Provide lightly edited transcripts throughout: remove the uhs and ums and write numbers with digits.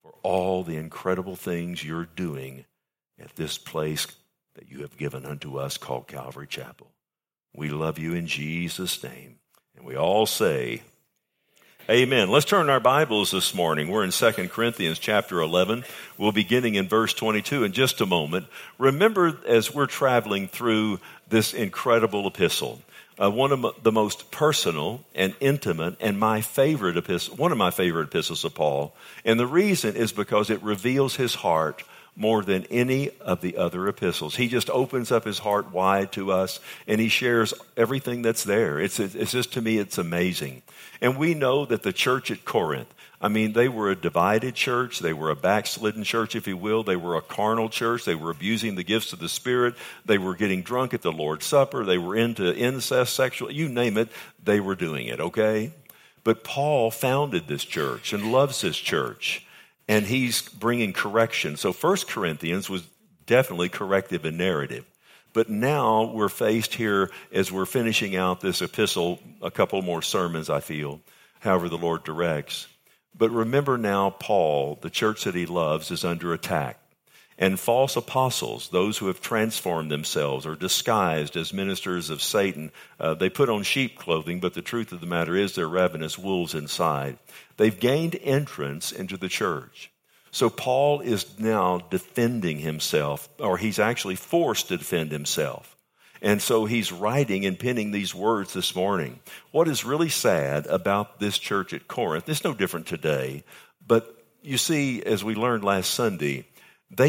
for all the incredible things you're doing at this place that you have given unto us called Calvary Chapel. We love you in Jesus' name. And we all say, amen. Let's turn our Bibles this morning. We're in 2 Corinthians chapter 11. We'll be beginning in verse 22 in just a moment. Remember, as we're traveling through this incredible epistle, one of the most personal and intimate and one of my favorite epistles of Paul. And the reason is because it reveals his heart more than any of the other epistles. He just opens up his heart wide to us, and he shares everything that's there. It's just, to me, it's amazing. And we know that the church at Corinth, they were a divided church. They were a backslidden church, if you will. They were a carnal church. They were abusing the gifts of the Spirit. They were getting drunk at the Lord's Supper. They were into incest, sexual, you name it, they were doing it, okay? But Paul founded this church and loves this church. And he's bringing correction. So 1 Corinthians was definitely corrective and narrative. But now we're faced here as we're finishing out this epistle, a couple more sermons, I feel, however the Lord directs. But remember now, Paul, the church that he loves, is under attack. And false apostles, those who have transformed themselves or disguised as ministers of Satan, they put on sheep clothing, but the truth of the matter is they're ravenous wolves inside. They've gained entrance into the church. So Paul is now defending himself, or he's actually forced to defend himself. And so he's writing and penning these words this morning. What is really sad about this church at Corinth, it's no different today, but you see, as we learned last Sunday, they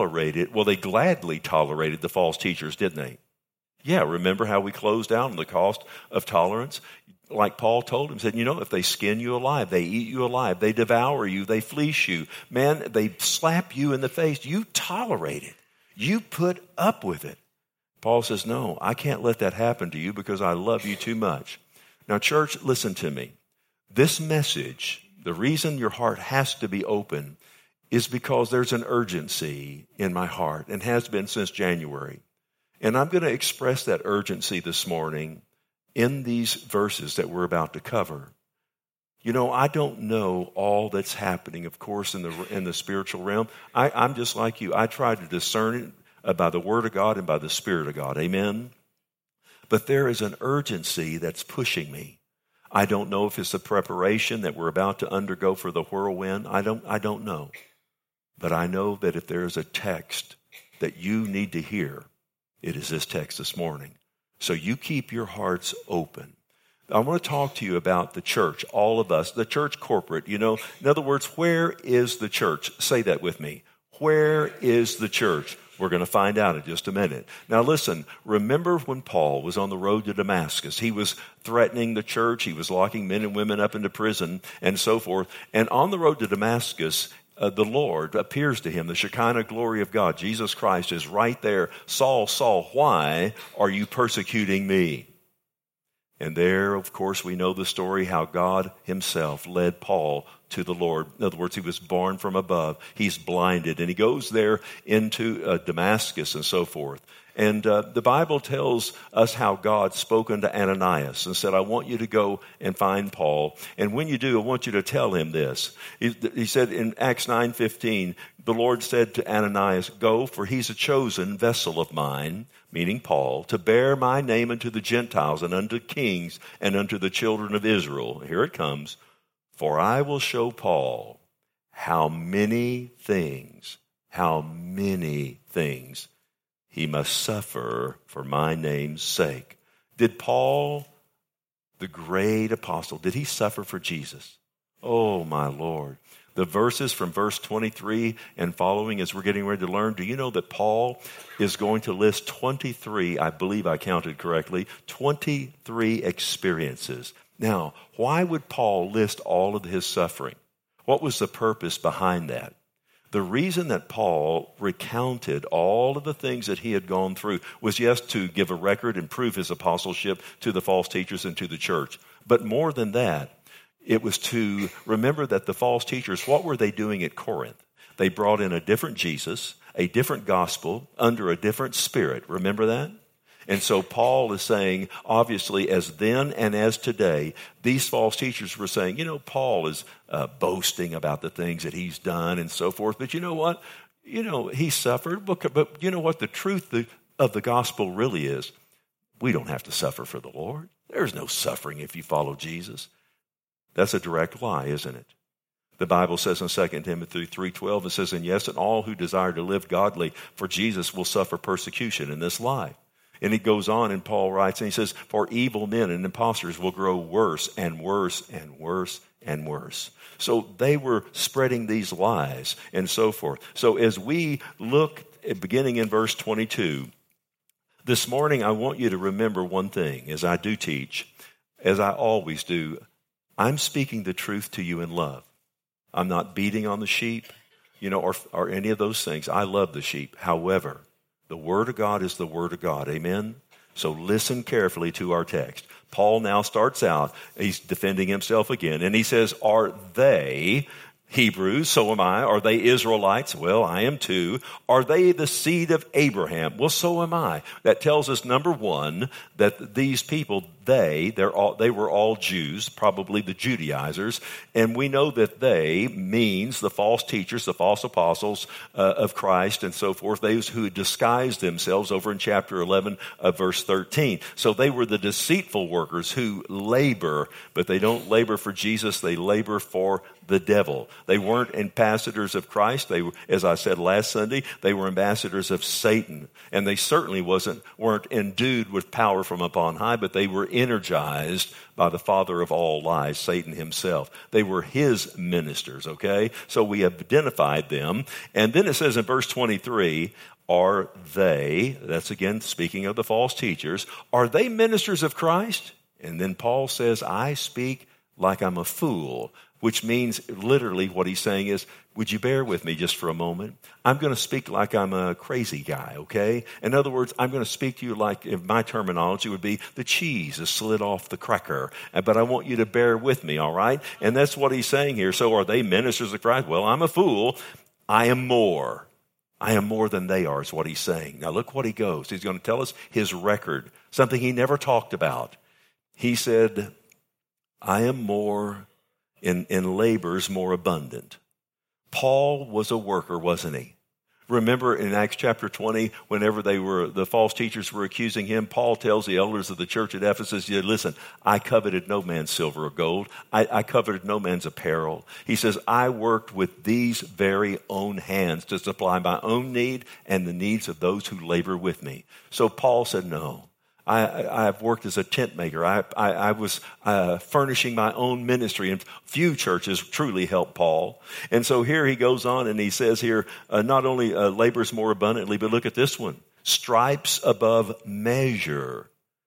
gladly tolerated the false teachers, didn't they? Yeah, remember how we closed out on the cost of tolerance? Like Paul told him, said, if they skin you alive, they eat you alive, they devour you, they fleece you, man, they slap you in the face, you tolerate it. You put up with it. Paul says, no, I can't let that happen to you because I love you too much. Now, church, listen to me. This message, the reason your heart has to be open is because there's an urgency in my heart and has been since January. And I'm going to express that urgency this morning in these verses that we're about to cover. I don't know all that's happening, of course, in the spiritual realm. I'm just like you. I try to discern it by the Word of God and by the Spirit of God. Amen? But there is an urgency that's pushing me. I don't know if it's the preparation that we're about to undergo for the whirlwind. I don't know. But I know that if there is a text that you need to hear, it is this text this morning. So you keep your hearts open. I want to talk to you about the church, all of us, the church corporate. In other words, where is the church? Say that with me. Where is the church? We're going to find out in just a minute. Now listen, remember when Paul was on the road to Damascus, he was threatening the church, he was locking men and women up into prison and so forth. And on the road to Damascus, the Lord appears to him, the Shekinah glory of God, Jesus Christ is right there. Saul, Saul, why are you persecuting me? And there, of course, we know the story how God himself led Paul to the Lord. In other words, he was born from above. He's blinded, and he goes there into Damascus and so forth. And the Bible tells us how God spoke unto Ananias and said, I want you to go and find Paul. And when you do, I want you to tell him this. He said in Acts 9:15, the Lord said to Ananias, go, for he's a chosen vessel of mine, meaning Paul, to bear my name unto the Gentiles and unto kings and unto the children of Israel. Here it comes. For I will show Paul how many things he must suffer for my name's sake. Did Paul, the great apostle, did he suffer for Jesus? Oh, my Lord. The verses from verse 23 and following as we're getting ready to learn, do you know that Paul is going to list 23, I believe I counted correctly, 23 experiences. Now, why would Paul list all of his suffering? What was the purpose behind that? The reason that Paul recounted all of the things that he had gone through was, yes, to give a record and prove his apostleship to the false teachers and to the church. But more than that, it was to remember that the false teachers, what were they doing at Corinth? They brought in a different Jesus, a different gospel, under a different spirit. Remember that? And so Paul is saying, obviously, as then and as today, these false teachers were saying, Paul is boasting about the things that he's done and so forth. But you know what? He suffered. But you know what? The truth of the gospel really is, we don't have to suffer for the Lord. There's no suffering if you follow Jesus. That's a direct lie, isn't it? The Bible says in 2 Timothy 3:12, it says, and yes, and all who desire to live godly for Jesus will suffer persecution in this life. And it goes on, and Paul writes, and he says, for evil men and impostors will grow worse and worse and worse and worse. So they were spreading these lies and so forth. So as we look at beginning in verse 22, this morning I want you to remember one thing, as I do teach, as I always do, I'm speaking the truth to you in love. I'm not beating on the sheep, or any of those things. I love the sheep. However, the Word of God is the Word of God. Amen? So listen carefully to our text. Paul now starts out, he's defending himself again, and he says, are they Hebrews? So am I. Are they Israelites? Well, I am too. Are they the seed of Abraham? Well, so am I. That tells us, number one, that these people, they were all Jews, probably the Judaizers, and we know that they means the false teachers, the false apostles of Christ and so forth, those who disguised themselves over in chapter 11 of verse 13. So they were the deceitful workers who labor, but they don't labor for Jesus, they labor for the devil. They weren't ambassadors of Christ. They were, as I said last Sunday, they were ambassadors of Satan. And they certainly weren't endued with power from upon high, but they were energized by the father of all lies, Satan himself. They were his ministers, okay? So we have identified them. And then it says in verse 23, are they, that's again speaking of the false teachers, are they ministers of Christ? And then Paul says, I speak like I'm a fool, which means literally what he's saying is, would you bear with me just for a moment? I'm going to speak like I'm a crazy guy, okay? In other words, I'm going to speak to you like, if my terminology would be, the cheese is slid off the cracker. But I want you to bear with me, all right? And that's what he's saying here. So are they ministers of Christ? Well, I'm a fool. I am more. I am more than they are is what he's saying. Now look what he goes. He's going to tell us his record, something he never talked about. He said, I am more in labors more abundant. Paul was a worker, wasn't he? Remember in Acts chapter 20, whenever the false teachers were accusing him, Paul tells the elders of the church at Ephesus, listen, I coveted no man's silver or gold. I coveted no man's apparel. He says, I worked with these very own hands to supply my own need and the needs of those who labor with me. So Paul said, no. I've worked as a tent maker. I was furnishing my own ministry, and few churches truly helped Paul. And so here he goes on and he says here, not only labors more abundantly, but look at this one. Stripes above measure.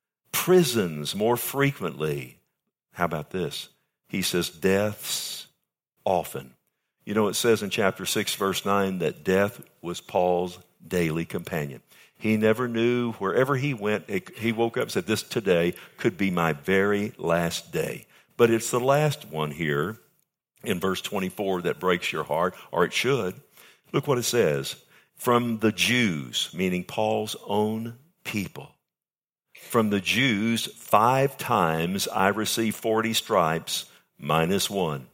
Prisons more frequently. How about this? He says deaths often. It says in chapter 6, verse 9, that death was Paul's daily companion. He never knew, wherever he went, he woke up and said, this today could be my very last day. But it's the last one here in verse 24 that breaks your heart, or it should. Look what it says. From the Jews, meaning Paul's own people. From the Jews, 5 times I received 40 stripes minus 1.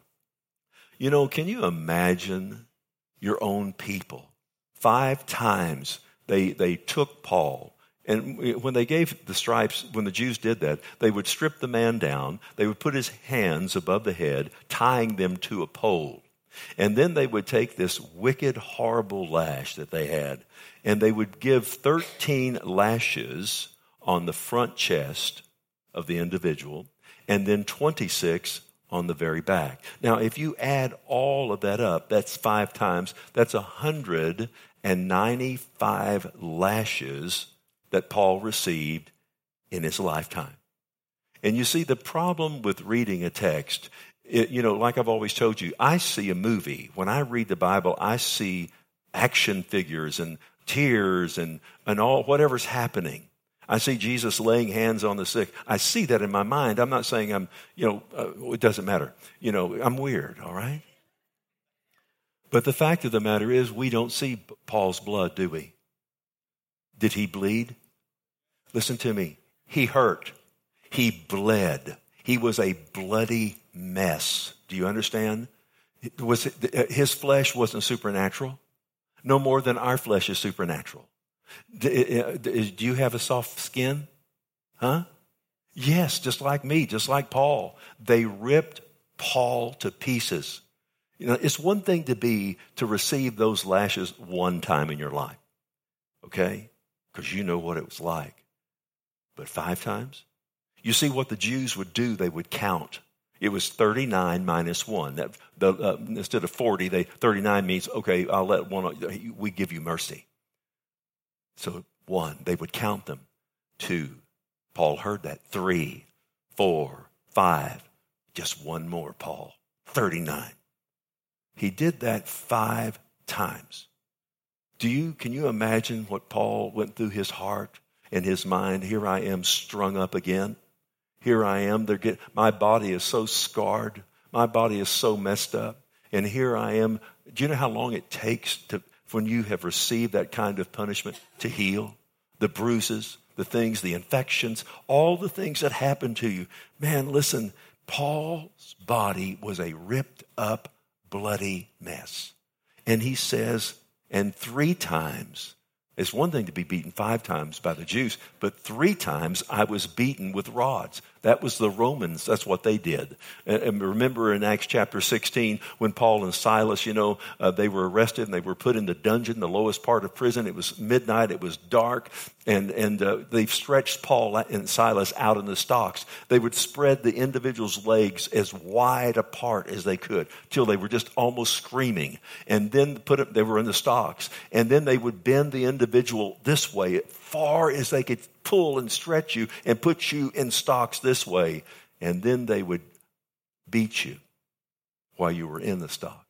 Can you imagine your own people? 5 times. They took Paul, and when they gave the stripes, when the Jews did that, they would strip the man down, they would put his hands above the head, tying them to a pole. And then they would take this wicked, horrible lash that they had, and they would give 13 lashes on the front chest of the individual, and then 26 on the very back. Now, if you add all of that up, that's 5 times, that's 195 lashes that Paul received in his lifetime. And you see, the problem with reading a text, like I've always told you, I see a movie. When I read the Bible, I see action figures and tears and all whatever's happening. I see Jesus laying hands on the sick. I see that in my mind. I'm not saying it doesn't matter. I'm weird, all right? But the fact of the matter is, we don't see Paul's blood, do we? Did he bleed? Listen to me. He hurt. He bled. He was a bloody mess. Do you understand? His flesh wasn't supernatural. No more than our flesh is supernatural. Do you have a soft skin? Huh? Yes, just like me, just like Paul. They ripped Paul to pieces. You know, it's one thing to receive those lashes one time in your life, okay? Because you know what it was like. But 5 times? You see what the Jews would do, they would count. It was 39 minus 1. Instead of 40, 39 means, okay, I'll let one, we give you mercy. So 1, they would count them. 2, Paul heard that. 3, 4, 5, just one more, Paul. 39. He did that 5 times. Can you imagine what Paul went through his heart and his mind? Here I am strung up again. Here I am. My body is so scarred. My body is so messed up. And here I am. Do you know how long it takes when you have received that kind of punishment to heal? The bruises, the things, the infections, all the things that happen to you. Man, listen, Paul's body was a ripped up, bloody mess. And he says, and 3 times, it's one thing to be beaten 5 times by the Jews, but 3 times I was beaten with rods. That was the Romans. That's what they did. And remember in Acts chapter 16, when Paul and Silas, they were arrested and they were put in the dungeon, the lowest part of prison. It was midnight. It was dark. And they stretched Paul and Silas out in the stocks. They would spread the individual's legs as wide apart as they could till they were just almost screaming. And then they were in the stocks. And then they would bend the individual this way, far as they could pull and stretch you and put you in stocks this way. And then they would beat you while you were in the stocks.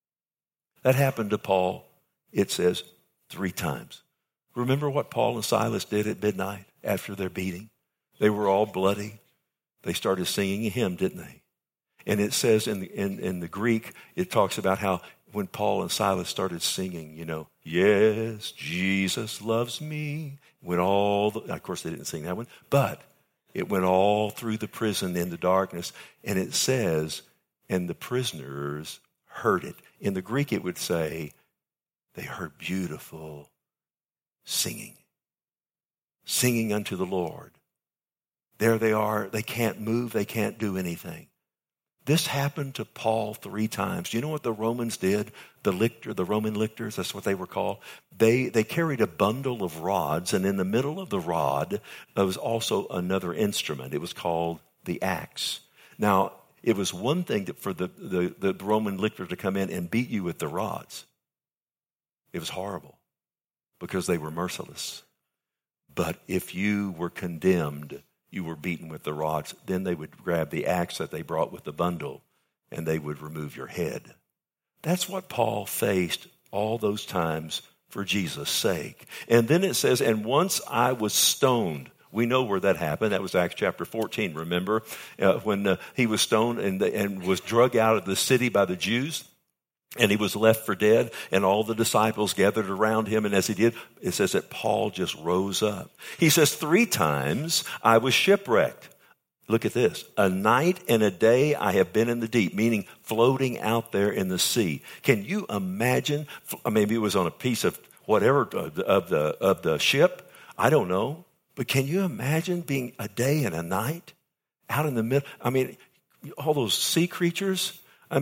That happened to Paul, it says, 3 times. Remember what Paul and Silas did at midnight after their beating? They were all bloody. They started singing a hymn, didn't they? And it says in the Greek, it talks about how when Paul and Silas started singing, yes, Jesus loves me. Of course they didn't sing that one, but it went all through the prison in the darkness. And it says, and the prisoners heard it. In the Greek it would say, they heard beautiful singing unto the Lord. There they are. They can't move. They can't do anything. This happened to Paul 3 times. Do you know what the Romans did? The Roman lictors, that's what they were called. They carried a bundle of rods, and in the middle of the rod was also another instrument. It was called the axe. Now, it was one thing for the Roman lictor to come in and beat you with the rods. It was horrible because they were merciless. But if you were condemned, you were beaten with the rods, then they would grab the axe that they brought with the bundle and they would remove your head. That's what Paul faced all those times for Jesus' sake. And then it says, and once I was stoned. We know where that happened. That was Acts chapter 14, remember? When he was stoned and was dragged out of the city by the Jews. And he was left for dead, and all the disciples gathered around him. And as he did, it says that Paul just rose up. He says, 3 times I was shipwrecked. Look at this. A night and a day I have been in the deep, meaning floating out there in the sea. Can you imagine? Maybe it was on a piece of whatever of the ship. I don't know. But can you imagine being a day and a night out in the middle? All those sea creatures.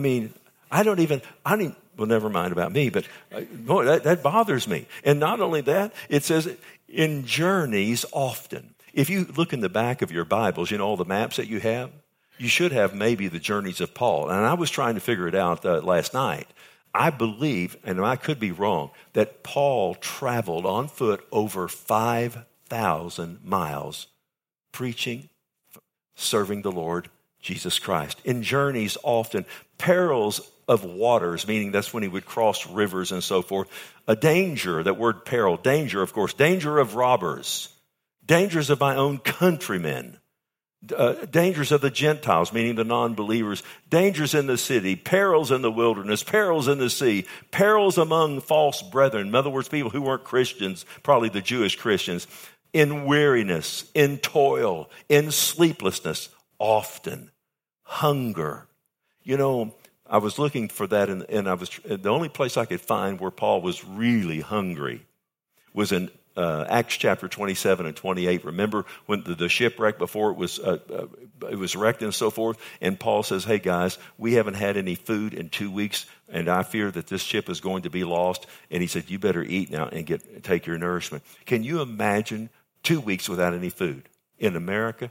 Well, never mind about me, but boy, that bothers me. And not only that, it says in journeys often. If you look in the back of your Bibles, all the maps that you have, you should have maybe the journeys of Paul. And I was trying to figure it out last night. I believe, and I could be wrong, that Paul traveled on foot over 5,000 miles preaching, serving the Lord Jesus Christ. In journeys often, perils of waters, meaning that's when he would cross rivers and so forth. A danger, that word peril, danger, of course, danger of robbers, dangers of my own countrymen, dangers of the Gentiles, meaning the non-believers, dangers in the city, perils in the wilderness, perils in the sea, perils among false brethren. In other words, people who weren't Christians, probably the Jewish Christians. in weariness, in toil, in sleeplessness, often, hunger. You know, I was looking for that, and the only place I could find where Paul was really hungry was in Acts chapter 27 and 28. Remember when the shipwreck before it was wrecked and so forth? And Paul says, hey guys, we haven't had any food in 2 weeks, and I fear that this ship is going to be lost. And he said, you better eat now and take your nourishment. Can you imagine 2 weeks without any food in America?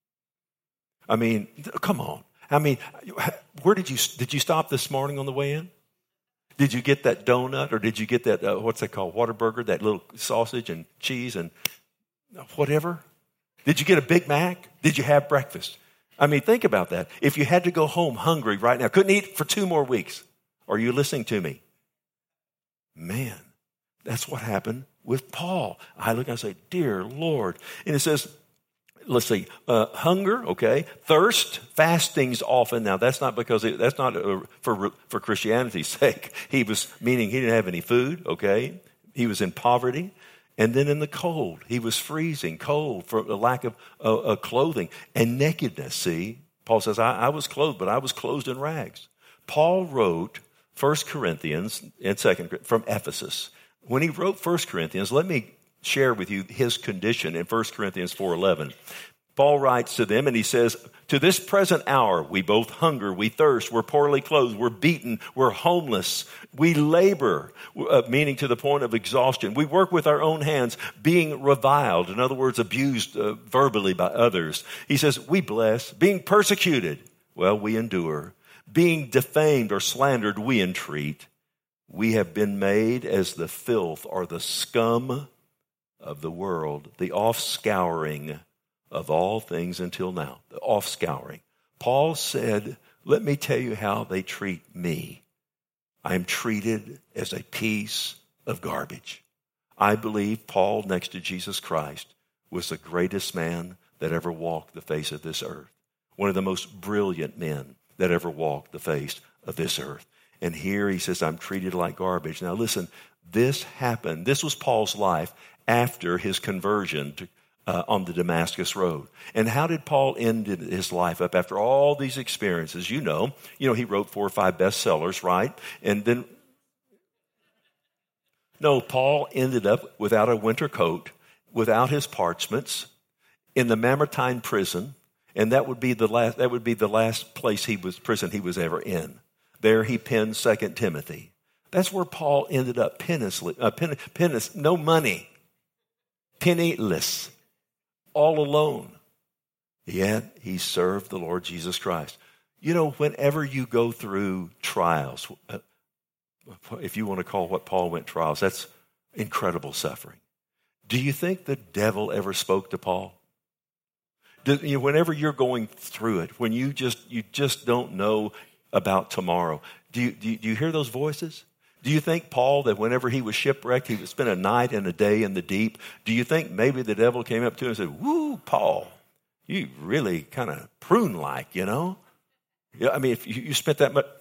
I mean, come on. I mean, did you stop this morning on the way in? Did you get that donut, or did you get that, what's that called, Whataburger, that little sausage and cheese and whatever? Did you get a Big Mac? Did you have breakfast? I mean, think about that. If you had to go home hungry right now, couldn't eat for 2 more weeks, are you listening to me? Man, that's what happened with Paul. I look and I say, dear Lord. And it says, let's see, hunger, okay, thirst, fastings often. Now that's not for Christianity's sake. Meaning he didn't have any food, okay. He was in poverty, and then in the cold, he was freezing cold for the lack of clothing and nakedness. See, Paul says, I was clothed, but I was clothed in rags. Paul wrote 1 Corinthians and 2 from Ephesus. When he wrote 1 Corinthians, let me share with you his condition in 1 Corinthians 4:11. Paul writes to them and he says, to this present hour, we both hunger, we thirst, we're poorly clothed, we're beaten, we're homeless, we labor, meaning to the point of exhaustion. We work with our own hands, being reviled, in other words, abused verbally by others. He says, we bless, being persecuted, well, we endure, being defamed or slandered, we entreat. We have been made as the filth or the scum of the world, the offscouring of all things until now, the offscouring. Paul said, let me tell you how they treat me. I'm treated as a piece of garbage. I believe Paul, next to Jesus Christ, was the greatest man that ever walked the face of this earth. One of the most brilliant men that ever walked the face of this earth. And here he says, I'm treated like garbage. Now listen, this happened. This was Paul's life after his conversion on the Damascus Road. And how did Paul end his life up after all these experiences? You know, he wrote 4 or 5 bestsellers, right? And then, no, Paul ended up without a winter coat, without his parchments, in the Mamertine prison, and that would be the last prison he was ever in. There he penned 2 Timothy. That's where Paul ended up penniless, no money, penniless, all alone. Yet he served the Lord Jesus Christ. You know, whenever you go through trials, if you want to call what Paul went trials, that's incredible suffering. Do you think the devil ever spoke to Paul? Whenever you're going through it, when you just don't know about tomorrow, do you hear those voices? Do you think Paul, that whenever he was shipwrecked, he would spend a night and a day in the deep? Do you think maybe the devil came up to him and said, woo, Paul, you really kind of prune-like, you know? Yeah, I mean, if you spent that much...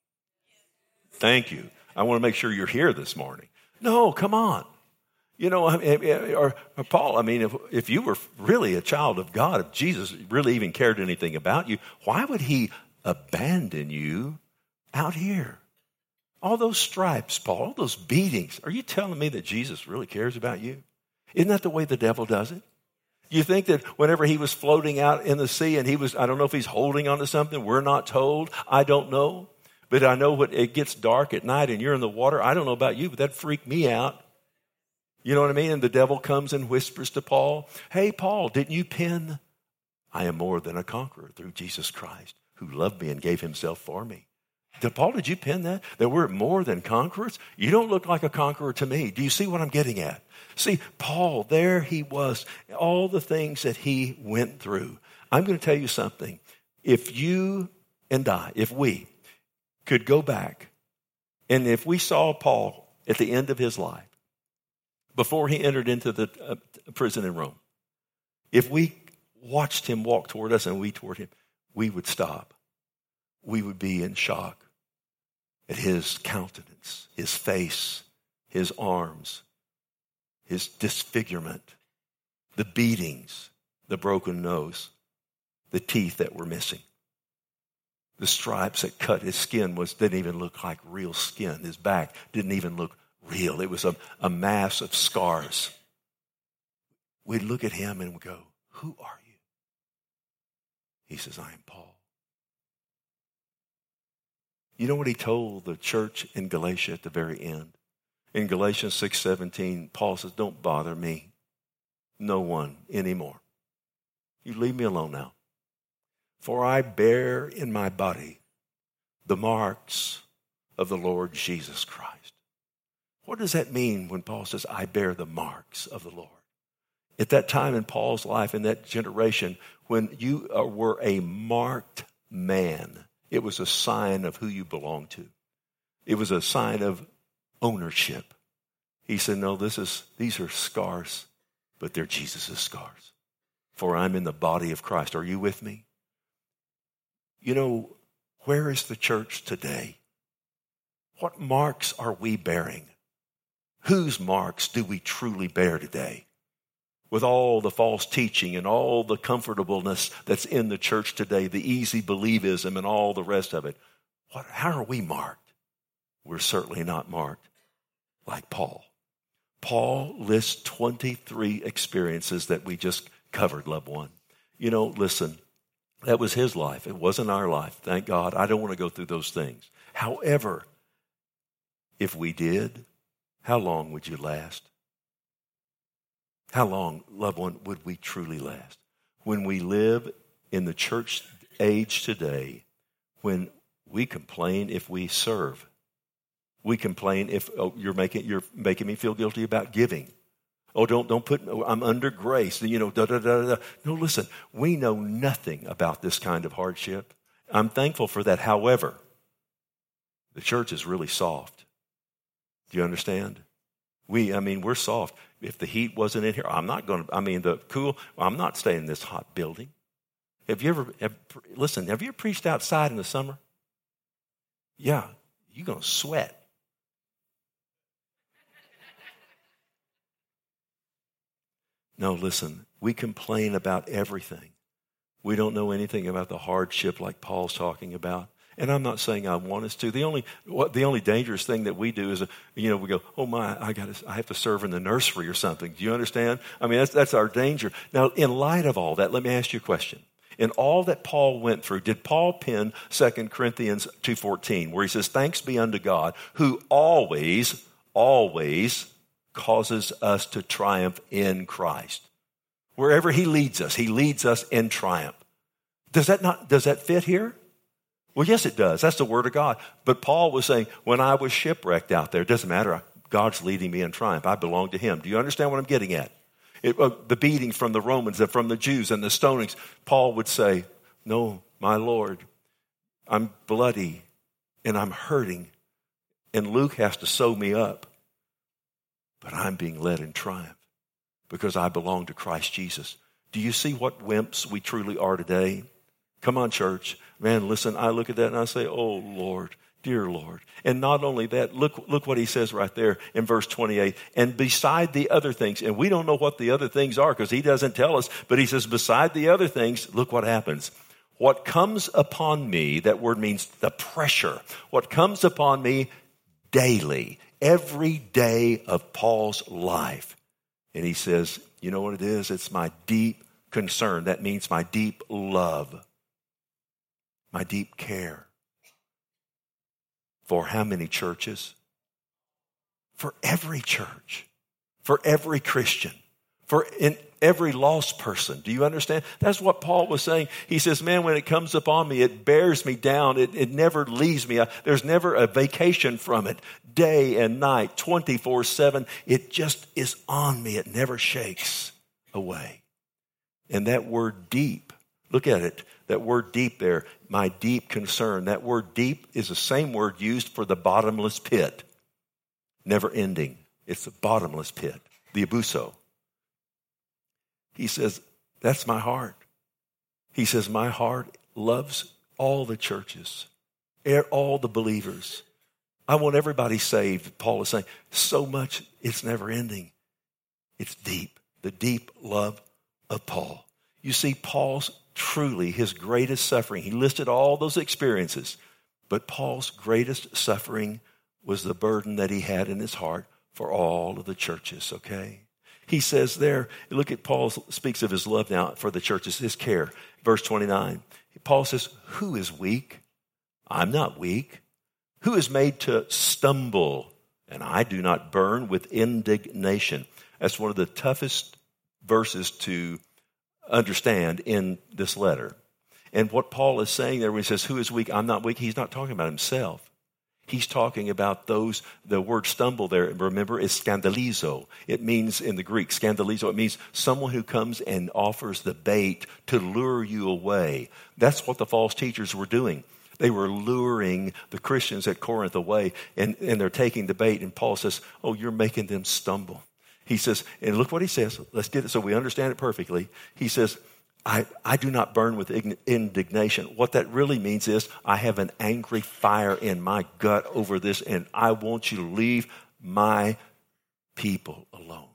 Thank you. I want to make sure you're here this morning. No, come on. You know, or Paul, I mean, if you were really a child of God, if Jesus really even cared anything about you, why would he abandon you out here? All those stripes, Paul, all those beatings. Are you telling me that Jesus really cares about you? Isn't that the way the devil does it? You think that whenever he was floating out in the sea and I don't know if he's holding onto something, we're not told. I don't know. But I know when it gets dark at night and you're in the water, I don't know about you, but that freaked me out. You know what I mean? And the devil comes and whispers to Paul, hey, Paul, didn't you pen, I am more than a conqueror through Jesus Christ, who loved me and gave himself for me. Paul, did you pen that? That we're more than conquerors? You don't look like a conqueror to me. Do you see what I'm getting at? See, Paul, there he was, all the things that he went through. I'm going to tell you something. If you and I, if we could go back, and if we saw Paul at the end of his life, before he entered into the prison in Rome, if we watched him walk toward us and we toward him, we would stop. We would be in shock at his countenance, his face, his arms, his disfigurement. the beatings, the broken nose, the teeth that were missing. The stripes that cut his skin didn't even look like real skin. His back didn't even look real. It was a mass of scars. We'd look at him and we'd go, who are you? He says, I am Paul. You know what he told the church in Galatia at the very end? In Galatians 6:17, Paul says, don't bother me. No one anymore. You leave me alone now. For I bear in my body the marks of the Lord Jesus Christ. What does that mean when Paul says, I bear the marks of the Lord? At that time in Paul's life, in that generation, when you were a marked man, it was a sign of who you belonged to. It was a sign of ownership. He said, no, these are scars, but they're Jesus' scars. For I'm in the body of Christ. Are you with me? You know, where is the church today? What marks are we bearing? Whose marks do we truly bear today? With all the false teaching and all the comfortableness that's in the church today, the easy believism and all the rest of it, how are we marked? We're certainly not marked like Paul. Paul lists 23 experiences that we just covered, loved one. You know, listen, that was his life. It wasn't our life. Thank God. I don't want to go through those things. However, if we did, how long would you last? How long, loved one, would we truly last? When we live in the church age today, when we complain if we serve. We complain if you're making me feel guilty about giving. Oh, don't put, I'm under grace. You know, No, listen, we know nothing about this kind of hardship. I'm thankful for that. However, the church is really soft. Do you understand? We're soft. If the heat wasn't in here, I'm not staying in this hot building. Have you ever preached outside in the summer? Yeah, you're going to sweat. No, listen, we complain about everything. We don't know anything about the hardship like Paul's talking about. And I'm not saying I want us to. The only dangerous thing that we do is, we go, oh my, I have to serve in the nursery or something. Do you understand? That's our danger. Now, in light of all that, let me ask you a question. In all that Paul went through, did Paul pen 2 Corinthians 2:14, where he says, thanks be unto God, who always causes us to triumph in Christ. Wherever he leads us in triumph. Does that fit here? Well, yes, it does. That's the word of God. But Paul was saying, when I was shipwrecked out there, it doesn't matter. God's leading me in triumph. I belong to him. Do you understand what I'm getting at? The beating from the Romans, from the Jews, and the stonings, Paul would say, no, my Lord, I'm bloody and I'm hurting. And Luke has to sew me up. But I'm being led in triumph because I belong to Christ Jesus. Do you see what wimps we truly are today? Come on, church. Man, listen, I look at that and I say, oh, Lord, dear Lord. And not only that, look what he says right there in verse 28. And beside the other things, and we don't know what the other things are because he doesn't tell us, but he says, beside the other things, look what happens. What comes upon me, that word means the pressure. What comes upon me daily, every day of Paul's life. And he says, you know what it is? It's my deep concern. That means my deep love, my deep care. For how many churches? For every church, for every Christian, for every lost person. Do you understand? That's what Paul was saying. He says, man, when it comes upon me, it bears me down. It never leaves me. There's never a vacation from it. Day and night, 24/7. It just is on me. It never shakes away. And that word deep, look at it. That word deep there, my deep concern. That word deep is the same word used for the bottomless pit. Never ending. It's the bottomless pit. The abuso. He says, that's my heart. He says, my heart loves all the churches, all the believers. I want everybody saved, Paul is saying. So much, it's never ending. It's deep. The deep love of Paul. You see, Paul's truly his greatest suffering. He listed all those experiences, but Paul's greatest suffering was the burden that he had in his heart for all of the churches, okay? He says there, look at Paul speaks of his love now for the churches, his care. Verse 29, Paul says, who is weak? I'm not weak. Who is made to stumble? And I do not burn with indignation. That's one of the toughest verses to understand in this letter. And what Paul is saying there when he says, who is weak? I'm not weak. He's not talking about himself. He's talking about those, the word stumble there, remember, is scandalizo. It means, in the Greek, scandalizo, it means someone who comes and offers the bait to lure you away. That's what the false teachers were doing. They were luring the Christians at Corinth away, and they're taking the bait. And Paul says, oh, you're making them stumble. He says, and look what he says. Let's get it so we understand it perfectly. He says, I do not burn with indignation. What that really means is I have an angry fire in my gut over this, and I want you to leave my people alone.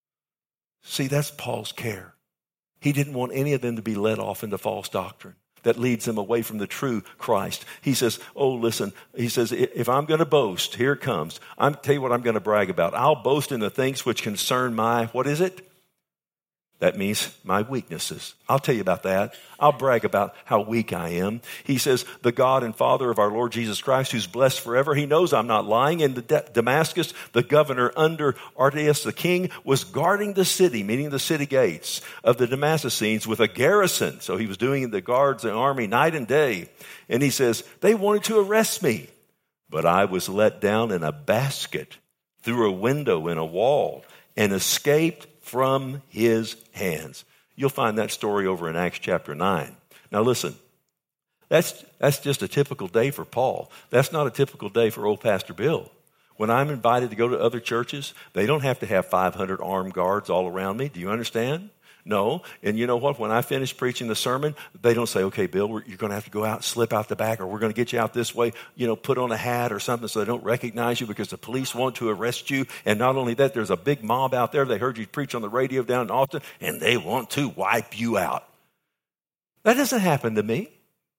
See, that's Paul's care. He didn't want any of them to be led off into false doctrine that leads them away from the true Christ. He says, oh, listen, he says, if I'm going to boast, here it comes. Tell you what I'm going to brag about. I'll boast in the things which concern my, what is it? That means my weaknesses. I'll tell you about that. I'll brag about how weak I am. He says, the God and Father of our Lord Jesus Christ, who's blessed forever. He knows I'm not lying. In Damascus, the governor under Artaeus the king was guarding the city, meaning the city gates of the Damascenes with a garrison. So he was doing the guards and army night and day. And he says, they wanted to arrest me, but I was let down in a basket through a window in a wall and escaped from his hands. You'll find that story over in Acts chapter 9. Now listen, that's just a typical day for Paul. That's not a typical day for old Pastor Bill. When I'm invited to go to other churches, they don't have to have 500 armed guards all around me. Do you understand? No. And you know what? When I finish preaching the sermon, they don't say, okay, Bill, you're going to have to go out, slip out the back, or we're going to get you out this way, put on a hat or something so they don't recognize you because the police want to arrest you. And not only that, there's a big mob out there. They heard you preach on the radio down in Austin, and they want to wipe you out. That doesn't happen to me.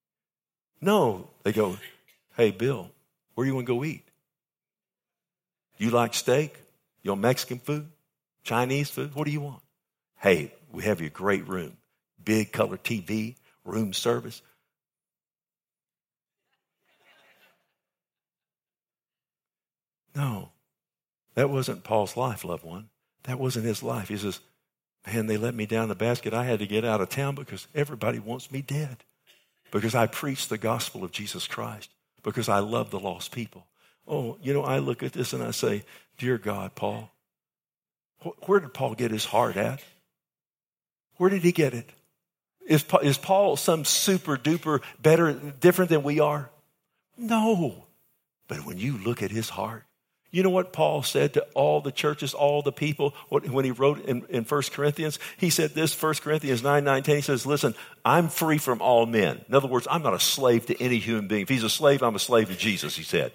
No. They go, hey, Bill, where you want to go eat? You like steak? You want Mexican food? Chinese food? What do you want? Hey, we have you a great room. Big color TV, room service. No, that wasn't Paul's life, loved one. That wasn't his life. He says, man, they let me down the basket. I had to get out of town because everybody wants me dead. Because I preach the gospel of Jesus Christ. Because I love the lost people. Oh, I look at this and I say, dear God, Paul, where did Paul get his heart at? Where did he get it? Is Paul some super duper better, different than we are? No. But when you look at his heart, you know what Paul said to all the churches, all the people, when he wrote in 1 Corinthians? He said this, 1 Corinthians 9:10, he says, listen, I'm free from all men. In other words, I'm not a slave to any human being. If he's a slave, I'm a slave to Jesus, he said.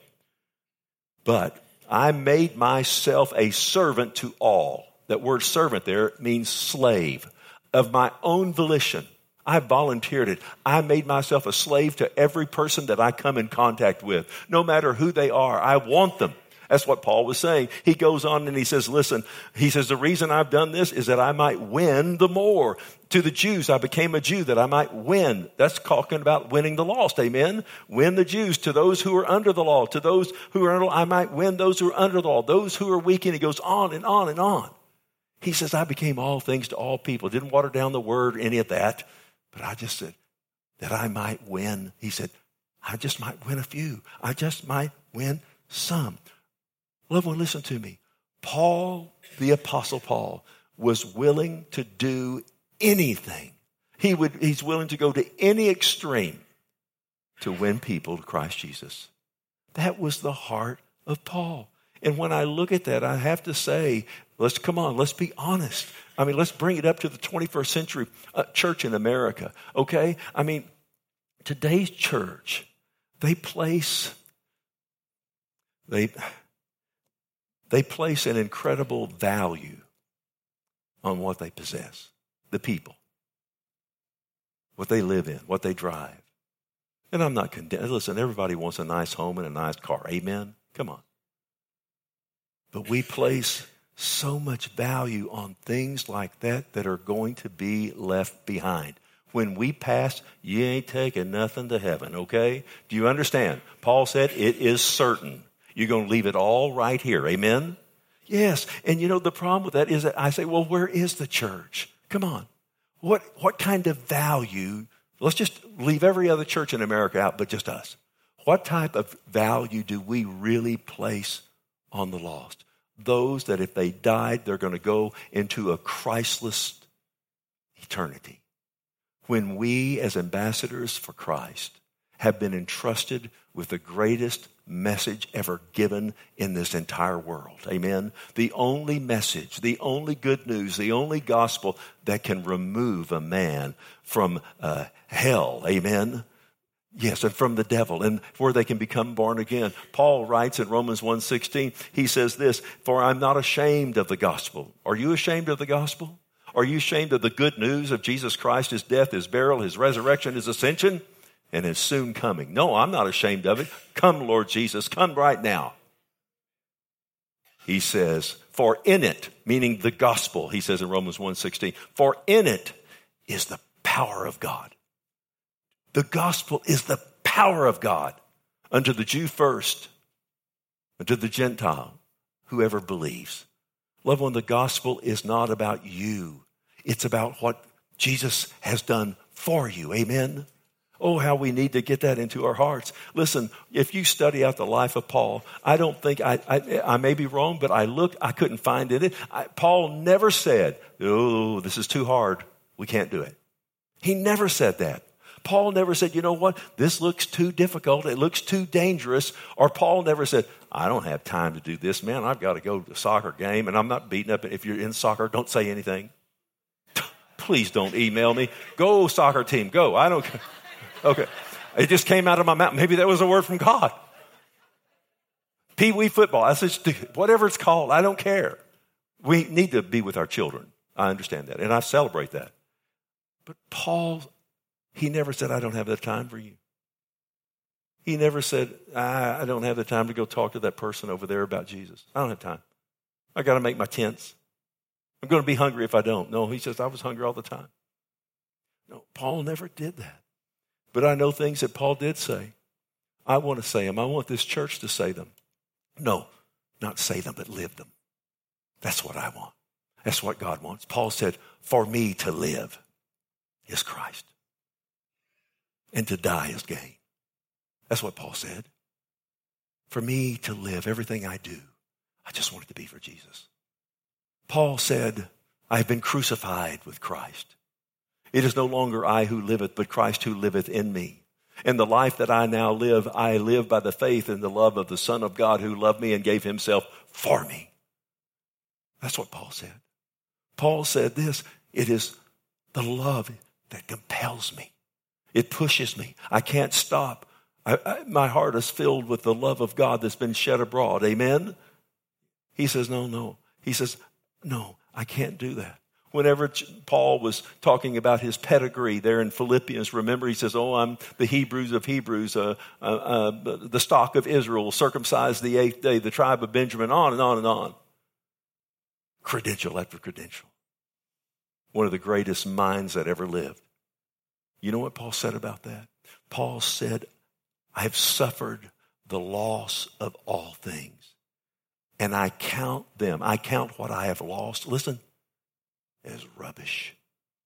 But I made myself a servant to all. That word servant there means slave. Of my own volition, I volunteered it. I made myself a slave to every person that I come in contact with, no matter who they are. I want them. That's what Paul was saying. He goes on and he says, listen, he says, the reason I've done this is that I might win the more. To the Jews, I became a Jew that I might win. That's talking about winning the lost, amen? Win the Jews. To those who are under the law, to those who are under the law, I might win those who are under the law, those who are weak. And he goes on and on and on. He says, I became all things to all people. Didn't water down the word, any of that. But I just said that I might win. He said, I just might win a few. I just might win some. Loved one, listen to me. Paul, the Apostle Paul, was willing to do anything. He's willing to go to any extreme to win people to Christ Jesus. That was the heart of Paul. And when I look at that, I have to say, let's be honest. Let's bring it up to the 21st century church in America, okay? Today's church, they place an incredible value on what they possess. the people, what they live in, what they drive. And I'm not condemned. Listen, everybody wants a nice home and a nice car. Amen? Come on. But we place so much value on things like that that are going to be left behind. When we pass, you ain't taking nothing to heaven, okay? Do you understand? Paul said it is certain. You're going to leave it all right here. Amen? Yes. And you know, the problem with that is that I say, well, where is the church? Come on. What kind of value? Let's just leave every other church in America out, but just us. What type of value do we really place on the lost? Those that if they died, they're going to go into a Christless eternity. When we as ambassadors for Christ have been entrusted with the greatest message ever given in this entire world. Amen. The only message, the only good news, the only gospel that can remove a man from hell. Amen. Yes, and from the devil, and where they can become born again. Paul writes in Romans 1:16, he says this, "For I'm not ashamed of the gospel." Are you ashamed of the gospel? Are you ashamed of the good news of Jesus Christ, his death, his burial, his resurrection, his ascension, and his soon coming? No, I'm not ashamed of it. Come, Lord Jesus, come right now. He says, for in it, meaning the gospel, he says in Romans 1:16, for in it is the power of God. The gospel is the power of God unto the Jew first, unto the Gentile, whoever believes. Loved one, the gospel is not about you. It's about what Jesus has done for you. Amen? Oh, how we need to get that into our hearts. Listen, if you study out the life of Paul, I don't think, I may be wrong, but I couldn't find in it. Paul never said, oh, this is too hard. We can't do it. He never said that. Paul never said, you know what, this looks too difficult, it looks too dangerous. Or Paul never said, I don't have time to do this, man. I've got to go to a soccer game, and I'm not beating up. If you're in soccer, don't say anything. Please don't email me. Go, soccer team, go. I don't. Okay. It just came out of my mouth. Maybe that was a word from God. Pee-wee football. I said, whatever it's called, I don't care. We need to be with our children. I understand that, and I celebrate that. But Paul, he never said, I don't have the time for you. He never said, I don't have the time to go talk to that person over there about Jesus. I don't have time. I got to make my tents. I'm going to be hungry if I don't. No, he says, I was hungry all the time. No, Paul never did that. But I know things that Paul did say. I want to say them. I want this church to say them. No, not say them, but live them. That's what I want. That's what God wants. Paul said, for me to live is Christ, and to die is gain. That's what Paul said. For me to live, everything I do, I just want it to be for Jesus. Paul said, I have been crucified with Christ. It is no longer I who liveth, but Christ who liveth in me. And the life that I now live, I live by the faith and the love of the Son of God who loved me and gave himself for me. That's what Paul said. Paul said this, it is the love that compels me. It pushes me. I can't stop. My heart is filled with the love of God that's been shed abroad. Amen? He says, no. He says, no, I can't do that. Whenever Paul was talking about his pedigree there in Philippians, remember he says, I'm the Hebrews of Hebrews, the stock of Israel, circumcised the 8th day, the tribe of Benjamin, on and on and on. Credential after credential. One of the greatest minds that ever lived. You know what Paul said about that? Paul said, I have suffered the loss of all things, and I count what I have lost, listen, as rubbish,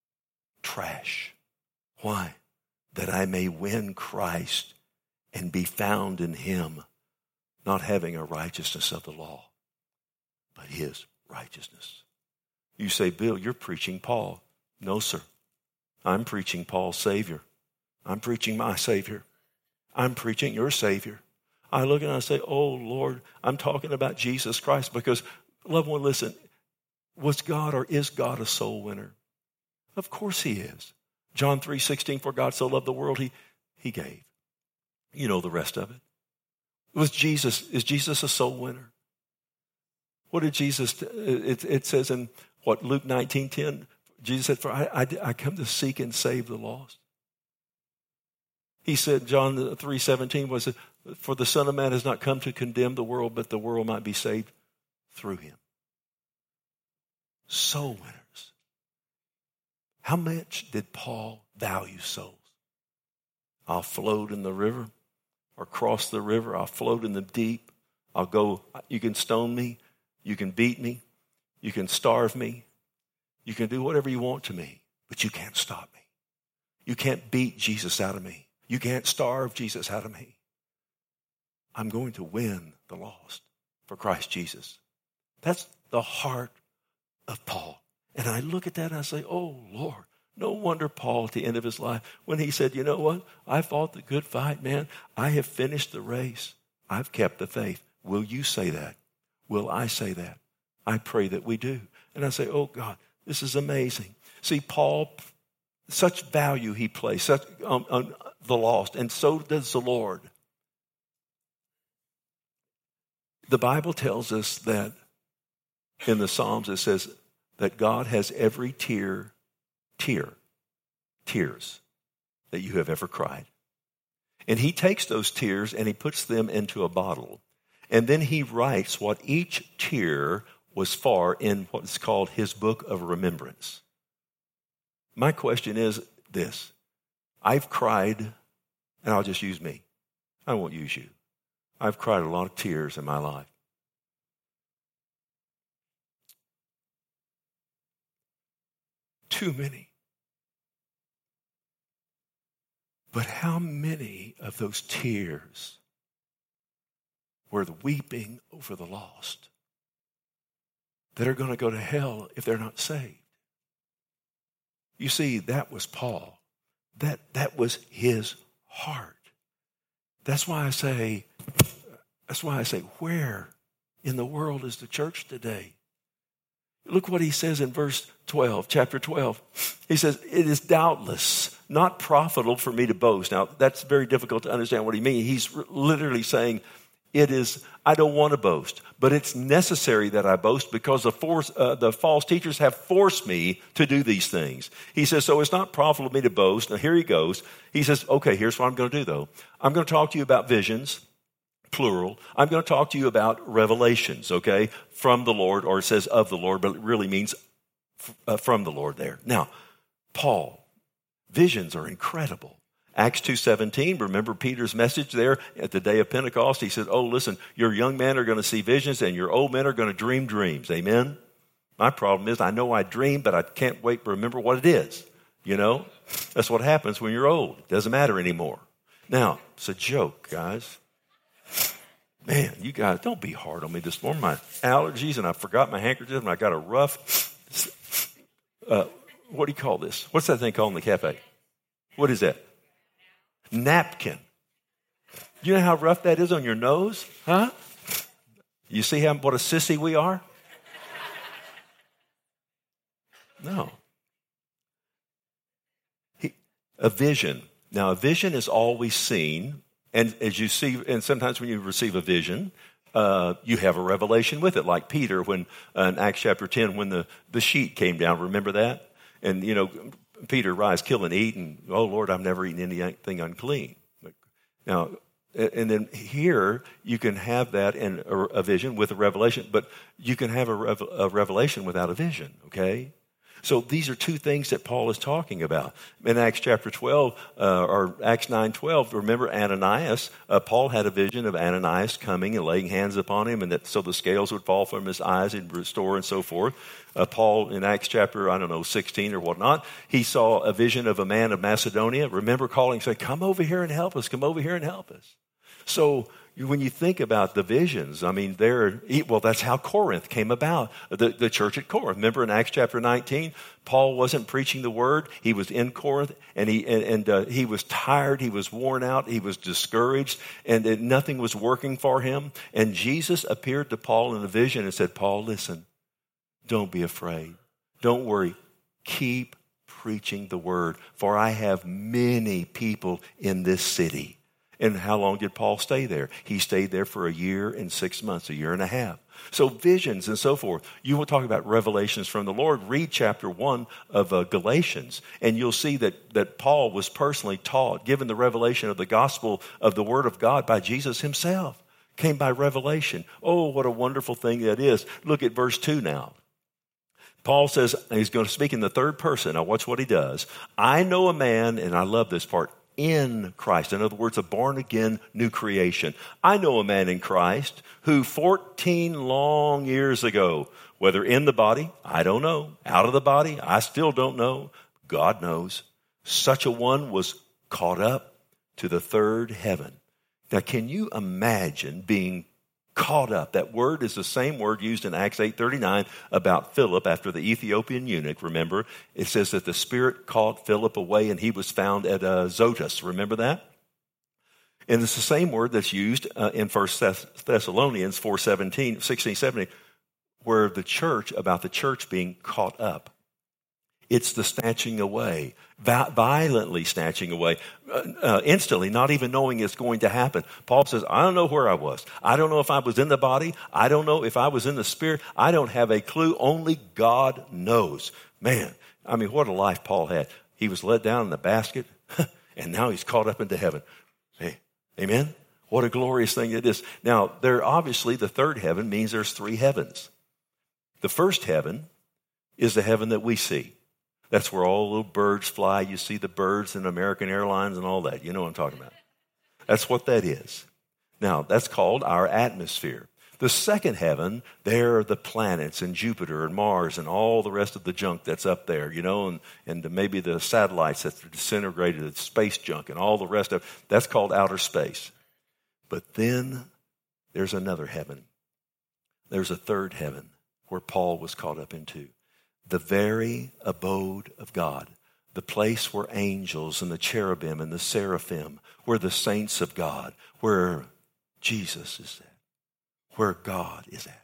trash. Why? That I may win Christ and be found in him, not having a righteousness of the law, but his righteousness. You say, Bill, you're preaching Paul. No, sir. I'm preaching Paul's Savior. I'm preaching my Savior. I'm preaching your Savior. I look and I say, oh, Lord, I'm talking about Jesus Christ because, loved one, listen, was God or is God a soul winner? Of course he is. John 3:16, for God so loved the world, he gave. You know the rest of it. Is Jesus a soul winner? What did Jesus, it says in Luke 19:10, Jesus said, for I come to seek and save the lost. He said, John 3:17 was, for the Son of Man has not come to condemn the world, but the world might be saved through him. Soul winners. How much did Paul value souls? I'll float in the river or cross the river. I'll float in the deep. I'll go, you can stone me. You can beat me. You can starve me. You can do whatever you want to me, but you can't stop me. You can't beat Jesus out of me. You can't starve Jesus out of me. I'm going to win the lost for Christ Jesus. That's the heart of Paul. And I look at that and I say, oh, Lord, no wonder Paul at the end of his life, when he said, you know what? I fought the good fight, man. I have finished the race. I've kept the faith. Will you say that? Will I say that? I pray that we do. And I say, oh, God, this is amazing. See, Paul, such value he placed on the lost, and so does the Lord. The Bible tells us that in the Psalms it says that God has every tears that you have ever cried. And he takes those tears and he puts them into a bottle. And then he writes what each tear was for in what's called his book of remembrance. My question is this. I've cried, and I'll just use me. I won't use you. I've cried a lot of tears in my life. Too many. But how many of those tears were the weeping over the lost that are going to go to hell if they're not saved? You see, that was Paul. That was his heart. That's why I say, where in the world is the church today? Look what he says in verse 12, chapter 12. He says, it is doubtless not profitable for me to boast. Now, that's very difficult to understand what he means. He's literally saying, I don't want to boast, but it's necessary that I boast because the false teachers have forced me to do these things. He says, so it's not profitable for me to boast. Now, here he goes. He says, okay, here's what I'm going to do, though. I'm going to talk to you about visions, plural. I'm going to talk to you about revelations, okay, from the Lord, or it says of the Lord, but it really means from the Lord there. Now, Paul, visions are incredible. Acts 2:17, remember Peter's message there at the day of Pentecost? He said, oh, listen, your young men are going to see visions and your old men are going to dream dreams. Amen? My problem is I know I dream, but I can't wait to remember what it is. You know? That's what happens when you're old. It doesn't matter anymore. Now, it's a joke, guys. Man, you guys, don't be hard on me this morning. My allergies, and I forgot my handkerchief, and I got a rough, what do you call this? What's that thing called in the cafe? What is that? Napkin. You know how rough that is on your nose? Huh? You see what a sissy we are? No. A vision. Now, a vision is always seen. And as you see, and sometimes when you receive a vision, you have a revelation with it, like Peter when in Acts chapter 10, when the sheet came down. Remember that? And, you know, Peter, rise, kill, and eat. And, oh, Lord, I've never eaten anything unclean. Now, and then here, you can have that in a vision with a revelation, but you can have a revelation without a vision, okay? So these are two things that Paul is talking about. In Acts chapter 12, or Acts 9:12, remember Ananias, Paul had a vision of Ananias coming and laying hands upon him, and that so the scales would fall from his eyes and restore and so forth. Paul, in Acts chapter, 16 or whatnot, he saw a vision of a man of Macedonia. Remember calling, saying, come over here and help us, come over here and help us. So when you think about the visions, I mean, that's how Corinth came about, the church at Corinth. Remember in Acts chapter 19, Paul wasn't preaching the word. He was in Corinth, and he was tired. He was worn out. He was discouraged, and nothing was working for him. And Jesus appeared to Paul in a vision and said, Paul, listen, don't be afraid. Don't worry. Keep preaching the word, for I have many people in this city. And how long did Paul stay there? He stayed there for a year and 6 months, a year and a half. So visions and so forth. You will talk about revelations from the Lord. Read chapter 1 of Galatians, and you'll see that Paul was personally taught, given the revelation of the gospel of the Word of God by Jesus himself. Came by revelation. Oh, what a wonderful thing that is. Look at verse 2 now. Paul says, he's going to speak in the third person. Now watch what he does. I know a man, and I love this part, in Christ. In other words, a born-again new creation. I know a man in Christ who 14 long years ago, whether in the body, I don't know. Out of the body, I still don't know. God knows. Such a one was caught up to the third heaven. Now, can you imagine being caught up? That word is the same word used in Acts 8:39 about Philip after the Ethiopian eunuch. Remember, it says that the Spirit caught Philip away and he was found at Azotus. Remember that? And it's the same word that's used in 1 Thessalonians 16, 17, where about the church being caught up. It's the snatching away, violently snatching away, instantly, not even knowing it's going to happen. Paul says, I don't know where I was. I don't know if I was in the body. I don't know if I was in the spirit. I don't have a clue. Only God knows. Man, I mean, what a life Paul had. He was let down in the basket, and now he's caught up into heaven. Hey, amen? What a glorious thing it is. Now, obviously, the third heaven means there's three heavens. The first heaven is the heaven that we see. That's where all the little birds fly. You see the birds in American Airlines and all that. You know what I'm talking about. That's what that is. Now, that's called our atmosphere. The second heaven, there are the planets and Jupiter and Mars and all the rest of the junk that's up there, you know, and maybe the satellites that are disintegrated, the space junk and all the rest of it. That's called outer space. But then there's another heaven. There's a third heaven where Paul was caught up into. The very abode of God, the place where angels and the cherubim and the seraphim, where the saints of God, where Jesus is at, where God is at.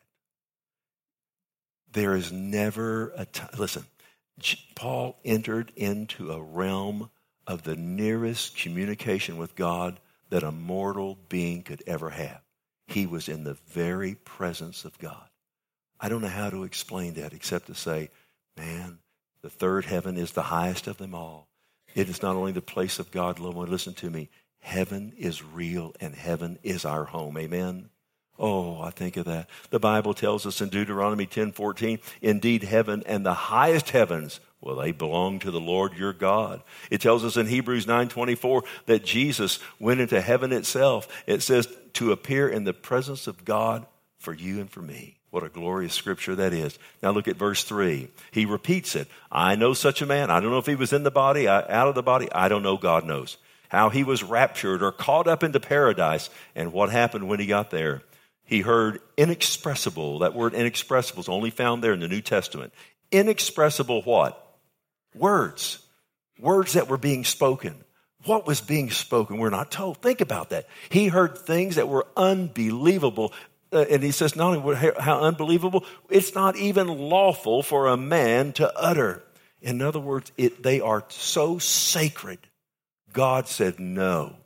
There is never a time. Listen, Paul entered into a realm of the nearest communication with God that a mortal being could ever have. He was in the very presence of God. I don't know how to explain that except to say, man, the third heaven is the highest of them all. It is not only the place of God, listen to me. Heaven is real and heaven is our home. Amen? Oh, I think of that. The Bible tells us in Deuteronomy 10:14, indeed heaven and the highest heavens, well, they belong to the Lord your God. It tells us in Hebrews 9:24 that Jesus went into heaven itself. It says to appear in the presence of God for you and for me. What a glorious scripture that is. Now look at verse 3. He repeats it. I know such a man. I don't know if he was in the body, out of the body. I don't know. God knows. How he was raptured or caught up into paradise. And what happened when he got there? He heard inexpressible. That word inexpressible is only found there in the New Testament. Inexpressible what? Words. Words that were being spoken. What was being spoken? We're not told. Think about that. He heard things that were unbelievable. And he says, not only how unbelievable, it's not even lawful for a man to utter. In other words, they are so sacred. God said no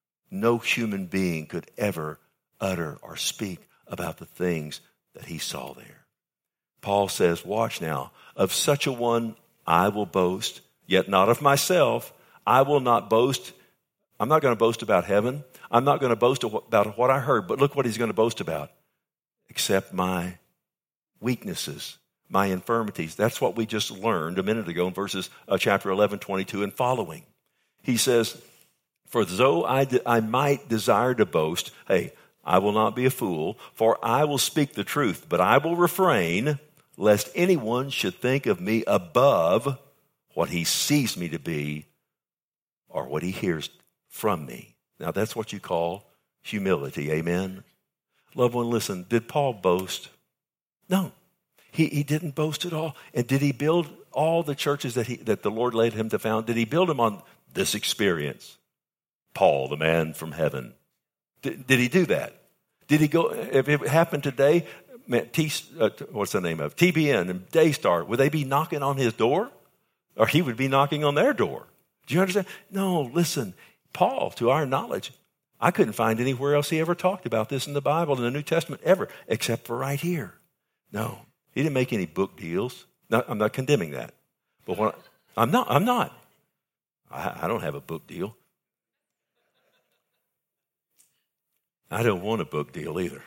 human being could ever utter or speak about the things that he saw there. Paul says, watch now, of such a one I will boast, yet not of myself. I will not boast. I'm not going to boast about heaven. I'm not going to boast about what I heard, but look what he's going to boast about. Except my weaknesses, my infirmities. That's what we just learned a minute ago in verses chapter 11, 22 and following. He says, for though I might desire to boast, hey, I will not be a fool, for I will speak the truth, but I will refrain, lest anyone should think of me above what he sees me to be or what he hears from me. Now that's what you call humility, amen? Loved one, listen, did Paul boast? No, he didn't boast at all. And did he build all the churches that the Lord led him to found? Did he build them on this experience? Paul, the man from heaven. Did he do that? Did he go, if it happened today, what's the name of TBN and Daystar, would they be knocking on his door? Or he would be knocking on their door? Do you understand? No, listen, Paul, to our knowledge, I couldn't find anywhere else he ever talked about this in the Bible, in the New Testament, ever, except for right here. No, he didn't make any book deals. No, I'm not condemning that. But I'm not. I don't have a book deal. I don't want a book deal either.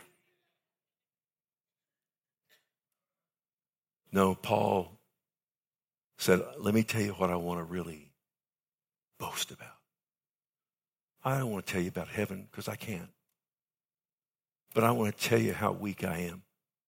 No, Paul said, let me tell you what I want to really boast about. I don't want to tell you about heaven because I can't. But I want to tell you how weak I am.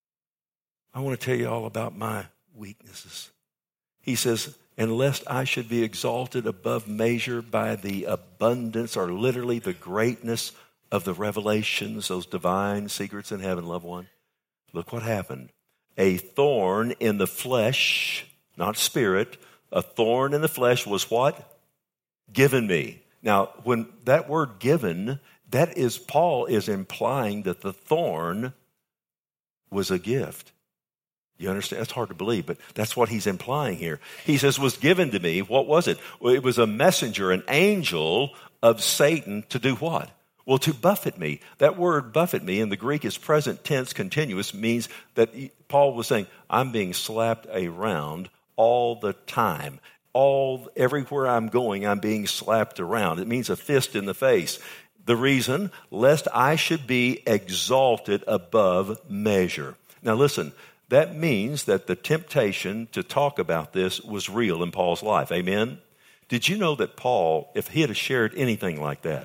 I want to tell you all about my weaknesses. He says, and lest I should be exalted above measure by the abundance or literally the greatness of the revelations, those divine secrets in heaven, loved one. Look what happened. A thorn in the flesh, not spirit, a thorn in the flesh was what? Given me. Now, when that word given, that is, Paul is implying that the thorn was a gift. You understand? That's hard to believe, but that's what he's implying here. He says, was given to me. What was it? Well, it was a messenger, an angel of Satan to do what? Well, to buffet me. That word buffet me in the Greek is present tense continuous, means that Paul was saying, I'm being slapped around all the time. Everywhere I'm going, I'm being slapped around. It means a fist in the face. The reason, lest I should be exalted above measure. Now listen, that means that the temptation to talk about this was real in Paul's life. Amen? Did you know that Paul, if he had shared anything like that,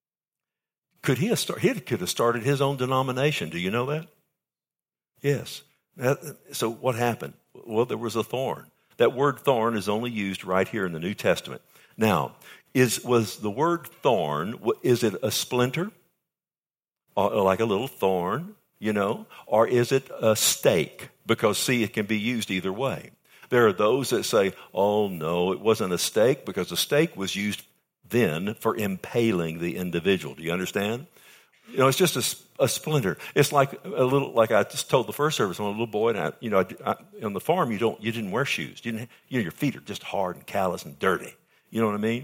he could have started his own denomination. Do you know that? Yes. So what happened? Well, there was a thorn. That word thorn is only used right here in the New Testament. Now, was the word thorn, is it a splinter? Like a little thorn, Or is it a stake? Because, see, it can be used either way. There are those that say, oh, no, it wasn't a stake, because a stake was used then for impaling the individual. Do you understand? It's just a splinter. It's like like I just told the first service, when I was a little boy, and I on the farm, you didn't wear shoes. Your feet are just hard and callous and dirty. You know what I mean?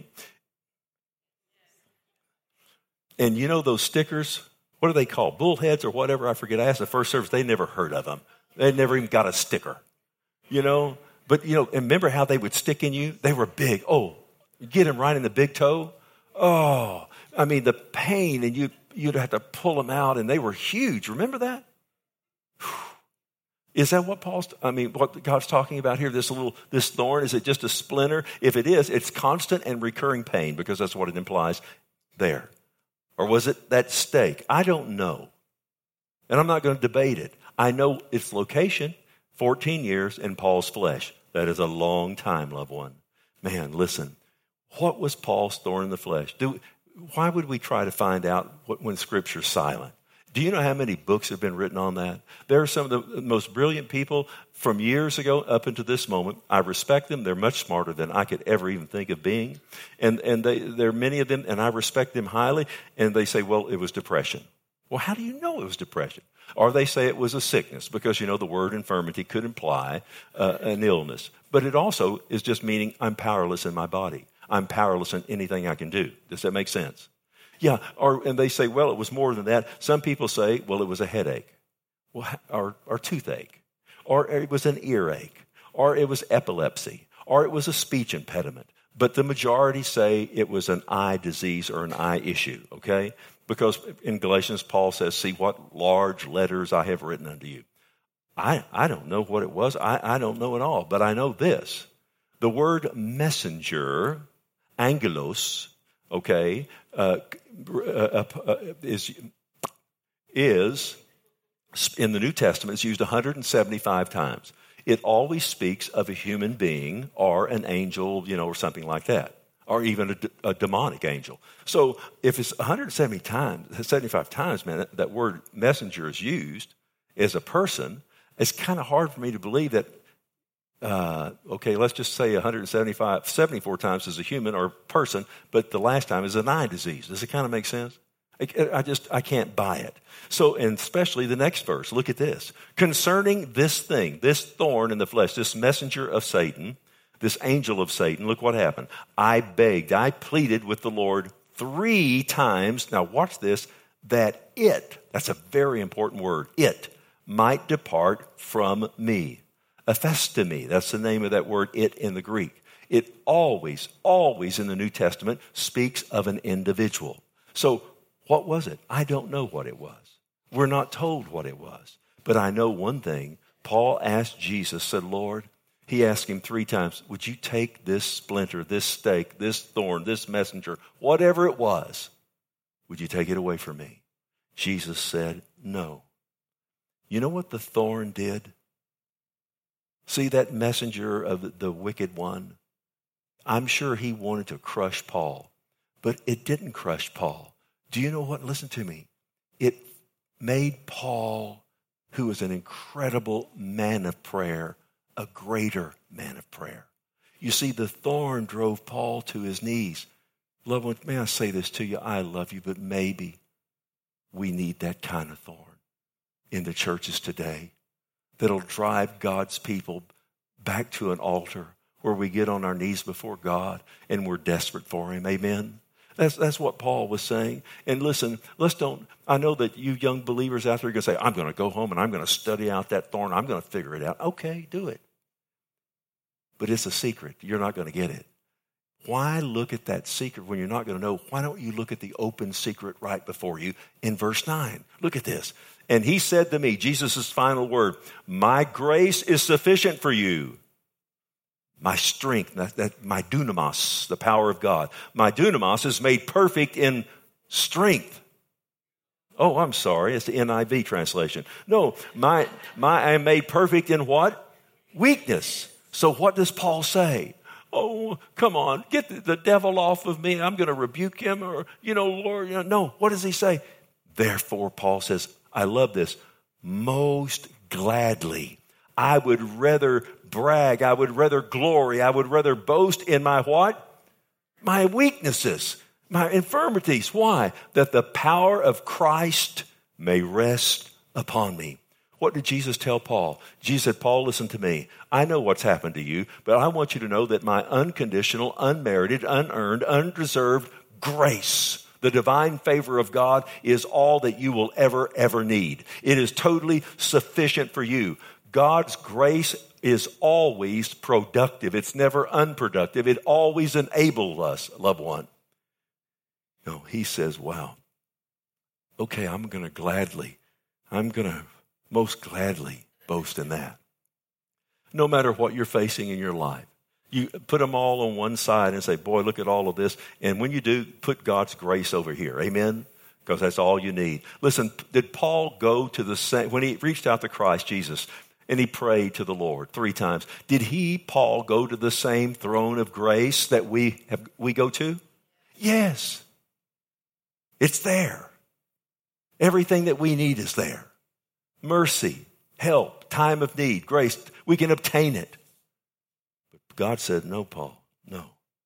And those stickers, what are they called? Bullheads or whatever, I forget. I asked the first service, they never heard of them. They never even got a sticker, But, and remember how they would stick in you? They were big. Oh, you get them right in the big toe. Oh, I mean, the pain, and you'd have to pull them out, and they were huge. Remember that? Is that what what God's talking about here? This thorn, is it just a splinter? If it is, it's constant and recurring pain, because that's what it implies there. Or was it that stake? I don't know. And I'm not going to debate it. I know its location, 14 years in Paul's flesh. That is a long time, loved one. Man, listen. What was Paul's thorn in the flesh? Why would we try to find out when Scripture's silent? Do you know how many books have been written on that? There are some of the most brilliant people from years ago up into this moment. I respect them. They're much smarter than I could ever even think of being. And there are many of them, and I respect them highly. And they say, well, it was depression. Well, how do you know it was depression? Or they say it was a sickness, because, the word infirmity could imply an illness. But it also is just meaning I'm powerless in my body. I'm powerless in anything I can do. Does that make sense? Yeah, and they say, well, it was more than that. Some people say, well, it was a headache, or toothache, or it was an earache, or it was epilepsy, or it was a speech impediment. But the majority say it was an eye disease or an eye issue, okay? Because in Galatians, Paul says, see what large letters I have written unto you. I don't know what it was. I don't know at all, but I know this. The word messenger, angelos, okay, is in the New Testament, it's used 175 times. It always speaks of a human being or an angel, or something like that, or even a demonic angel. So if it's 175 times, man, that word messenger is used as a person, it's kind of hard for me to believe that. Let's just say 74 times as a human or person, but the last time is an eye disease. Does it kind of make sense? I can't buy it. So, and especially the next verse, look at this. Concerning this thing, this thorn in the flesh, this messenger of Satan, this angel of Satan, look what happened. I pleaded with the Lord 3 times, now watch this, that it, that's a very important word, it might depart from me. Ephestemi, that's the name of that word, it in the Greek. It always in the New Testament speaks of an individual. So what was it? I don't know what it was. We're not told what it was. But I know one thing. Paul asked Jesus, said, Lord, he asked him 3 times, would you take this splinter, this stake, this thorn, this messenger, whatever it was, would you take it away from me? Jesus said, no. You know what the thorn did? See that messenger of the wicked one? I'm sure he wanted to crush Paul, but it didn't crush Paul. Do you know what? Listen to me. It made Paul, who was an incredible man of prayer, a greater man of prayer. You see, the thorn drove Paul to his knees. Loved ones, may I say this to you? I love you, but maybe we need that kind of thorn in the churches today that'll drive God's people back to an altar where we get on our knees before God and we're desperate for him. Amen? That's what Paul was saying. And listen, I know that you young believers out there are going to say, I'm going to go home and I'm going to study out that thorn. I'm going to figure it out. Okay, do it. But it's a secret. You're not going to get it. Why look at that secret when you're not going to know? Why don't you look at the open secret right before you in verse 9? Look at this. And he said to me, Jesus' final word, my grace is sufficient for you. My strength, my dunamis, the power of God. My dunamis is made perfect in strength. Oh, I'm sorry. It's the NIV translation. No, I am made perfect in what? Weakness. So what does Paul say? Oh, come on, get the devil off of me. I'm going to rebuke him or, Lord. No, what does he say? Therefore, Paul says, I love this, most gladly. I would rather brag. I would rather glory. I would rather boast in my what? My weaknesses, my infirmities. Why? That the power of Christ may rest upon me. What did Jesus tell Paul? Jesus said, Paul, listen to me. I know what's happened to you, but I want you to know that my unconditional, unmerited, unearned, undeserved grace, the divine favor of God, is all that you will ever need. It is totally sufficient for you. God's grace is always productive. It's never unproductive. It always enables us, loved one. No, he says, wow, okay, I'm going to most gladly boast in that. No matter what you're facing in your life, you put them all on one side and say, boy, look at all of this. And when you do, put God's grace over here. Amen? Because that's all you need. Listen, did Paul go to the same, when he reached out to Christ Jesus and he prayed to the Lord 3 times, did Paul, go to the same throne of grace that we go to? Yes. It's there. Everything that we need is there. Mercy, help, time of need, grace, we can obtain it. But God said, no, Paul, no.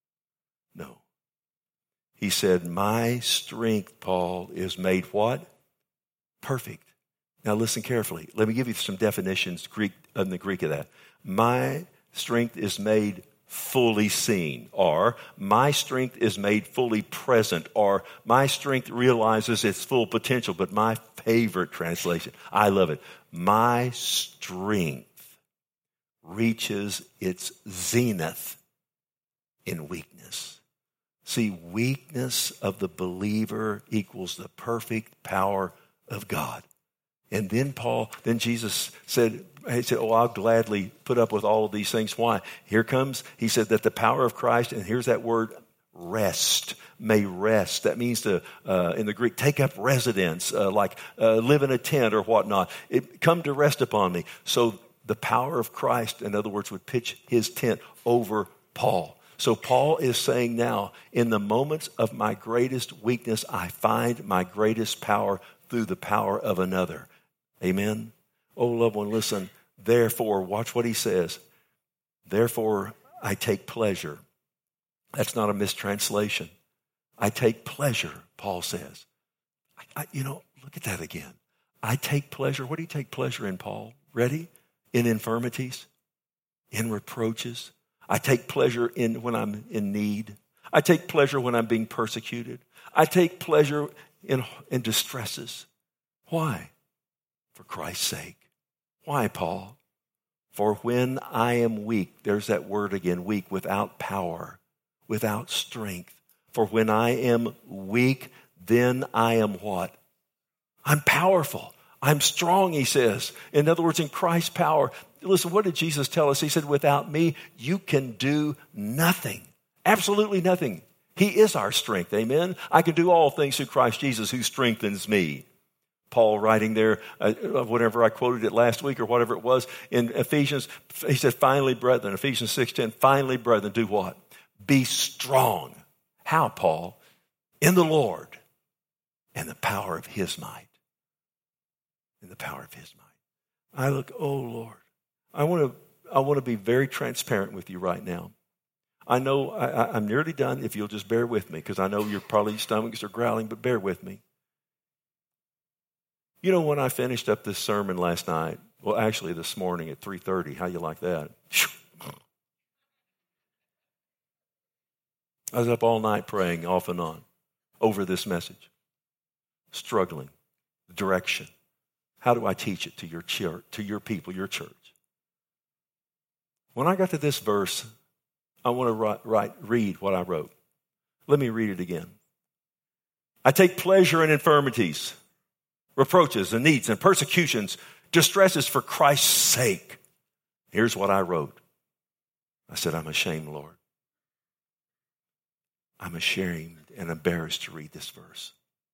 He said, my strength, Paul, is made what? Perfect. Now listen carefully. Let me give you some definitions in the Greek of that. My strength is made fully seen, or my strength is made fully present, or my strength realizes its full potential. But my favorite translation, I love it, my strength reaches its zenith in weakness. See, weakness of the believer equals the perfect power of God. And then Jesus said, oh, I'll gladly put up with all of these things. Why? Here comes, he said that the power of Christ, and here's that word, rest, may rest. That means to, in the Greek, take up residence, like live in a tent or whatnot. Come to rest upon me. So the power of Christ, in other words, would pitch his tent over Paul. So Paul is saying now, in the moments of my greatest weakness, I find my greatest power through the power of another. Amen? Oh, loved one, listen. Therefore, watch what he says. Therefore, I take pleasure. That's not a mistranslation. I take pleasure, Paul says. Look at that again. I take pleasure. What do you take pleasure in, Paul? Ready? In infirmities, in reproaches. I take pleasure in when I'm in need. I take pleasure when I'm being persecuted. I take pleasure in distresses. Why? For Christ's sake. Why, Paul? For when I am weak, there's that word again, weak, without power, without strength. For when I am weak, then I am what? I'm powerful. I'm strong, he says. In other words, in Christ's power. Listen, what did Jesus tell us? He said, without me, you can do nothing. Absolutely nothing. He is our strength, amen? I can do all things through Christ Jesus who strengthens me. Paul writing there, whatever I quoted it last week or whatever it was, in Ephesians, he said, finally, brethren, Ephesians 6:10, finally, brethren, do what? Be strong. How, Paul? In the Lord and the power of his might. In the power of his might. I look, oh, Lord, I want to be very transparent with you right now. I know I'm nearly done if you'll just bear with me, because I know your stomachs are growling, but bear with me. You know, when I finished up this sermon last night, well, actually this morning at 3:30, how you like that? I was up all night praying off and on over this message, struggling, direction. How do I teach it to your church, to your people, your church? When I got to this verse, I want to read what I wrote. Let me read it again. I take pleasure in infirmities, reproaches and needs and persecutions, distresses for Christ's sake. Here's what I wrote. I said, I'm ashamed, Lord. I'm ashamed and embarrassed to read this verse.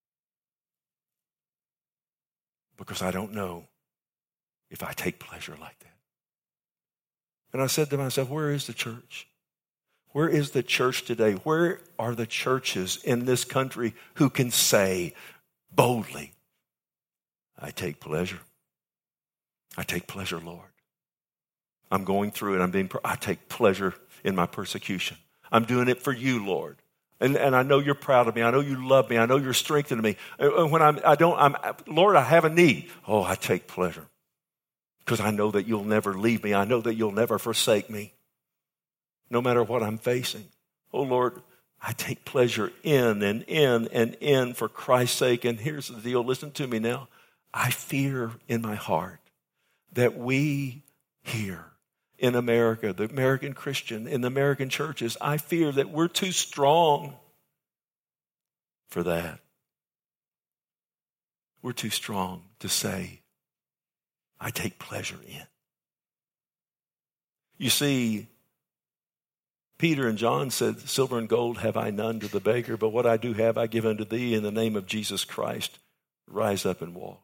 Because I don't know if I take pleasure like that. And I said to myself, where is the church? Where is the church today? Where are the churches in this country who can say boldly, I take pleasure. I take pleasure, Lord. I'm going through it. I take pleasure in my persecution. I'm doing it for you, Lord. And I know you're proud of me. I know you love me. I know you're strengthening me. And when Lord, I have a need. Oh, I take pleasure. Because I know that you'll never leave me. I know that you'll never forsake me. No matter what I'm facing. Oh, Lord, I take pleasure in for Christ's sake. And here's the deal. Listen to me now. I fear in my heart that we here in America, the American Christian, in the American churches, I fear that we're too strong for that. We're too strong to say, I take pleasure in. You see, Peter and John said, silver and gold have I none to the beggar, but what I do have I give unto thee in the name of Jesus Christ. Rise up and walk.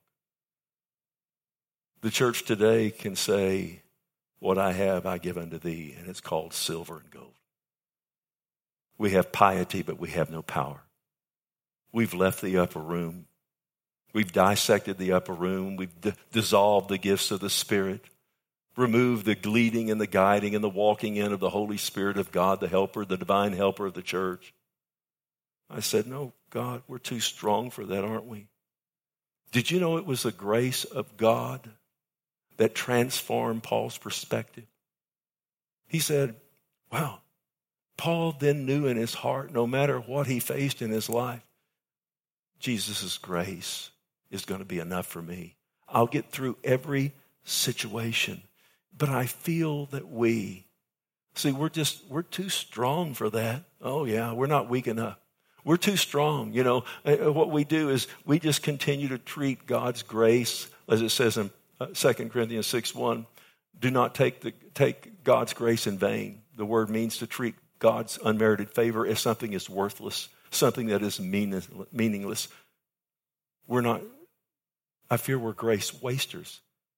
The church today can say, what I have I give unto thee, and it's called silver and gold. We have piety, but we have no power. We've left the upper room. We've dissected the upper room. We've dissolved the gifts of the Spirit, removed the leading and the guiding and the walking in of the Holy Spirit of God, the helper, the divine helper of the church. I said, no, God, we're too strong for that, aren't we? Did you know it was the grace of God that transformed Paul's perspective? He said, wow, Paul then knew in his heart, no matter what he faced in his life, Jesus' grace is going to be enough for me. I'll get through every situation. But I feel that we're too strong for that. Oh yeah, we're not weak enough. We're too strong. You know, what we do is we just continue to treat God's grace, as it says in 2 Corinthians 6:1, do not take God's grace in vain. The word means to treat God's unmerited favor as something that's worthless, something that is meaningless. I fear we're grace wasters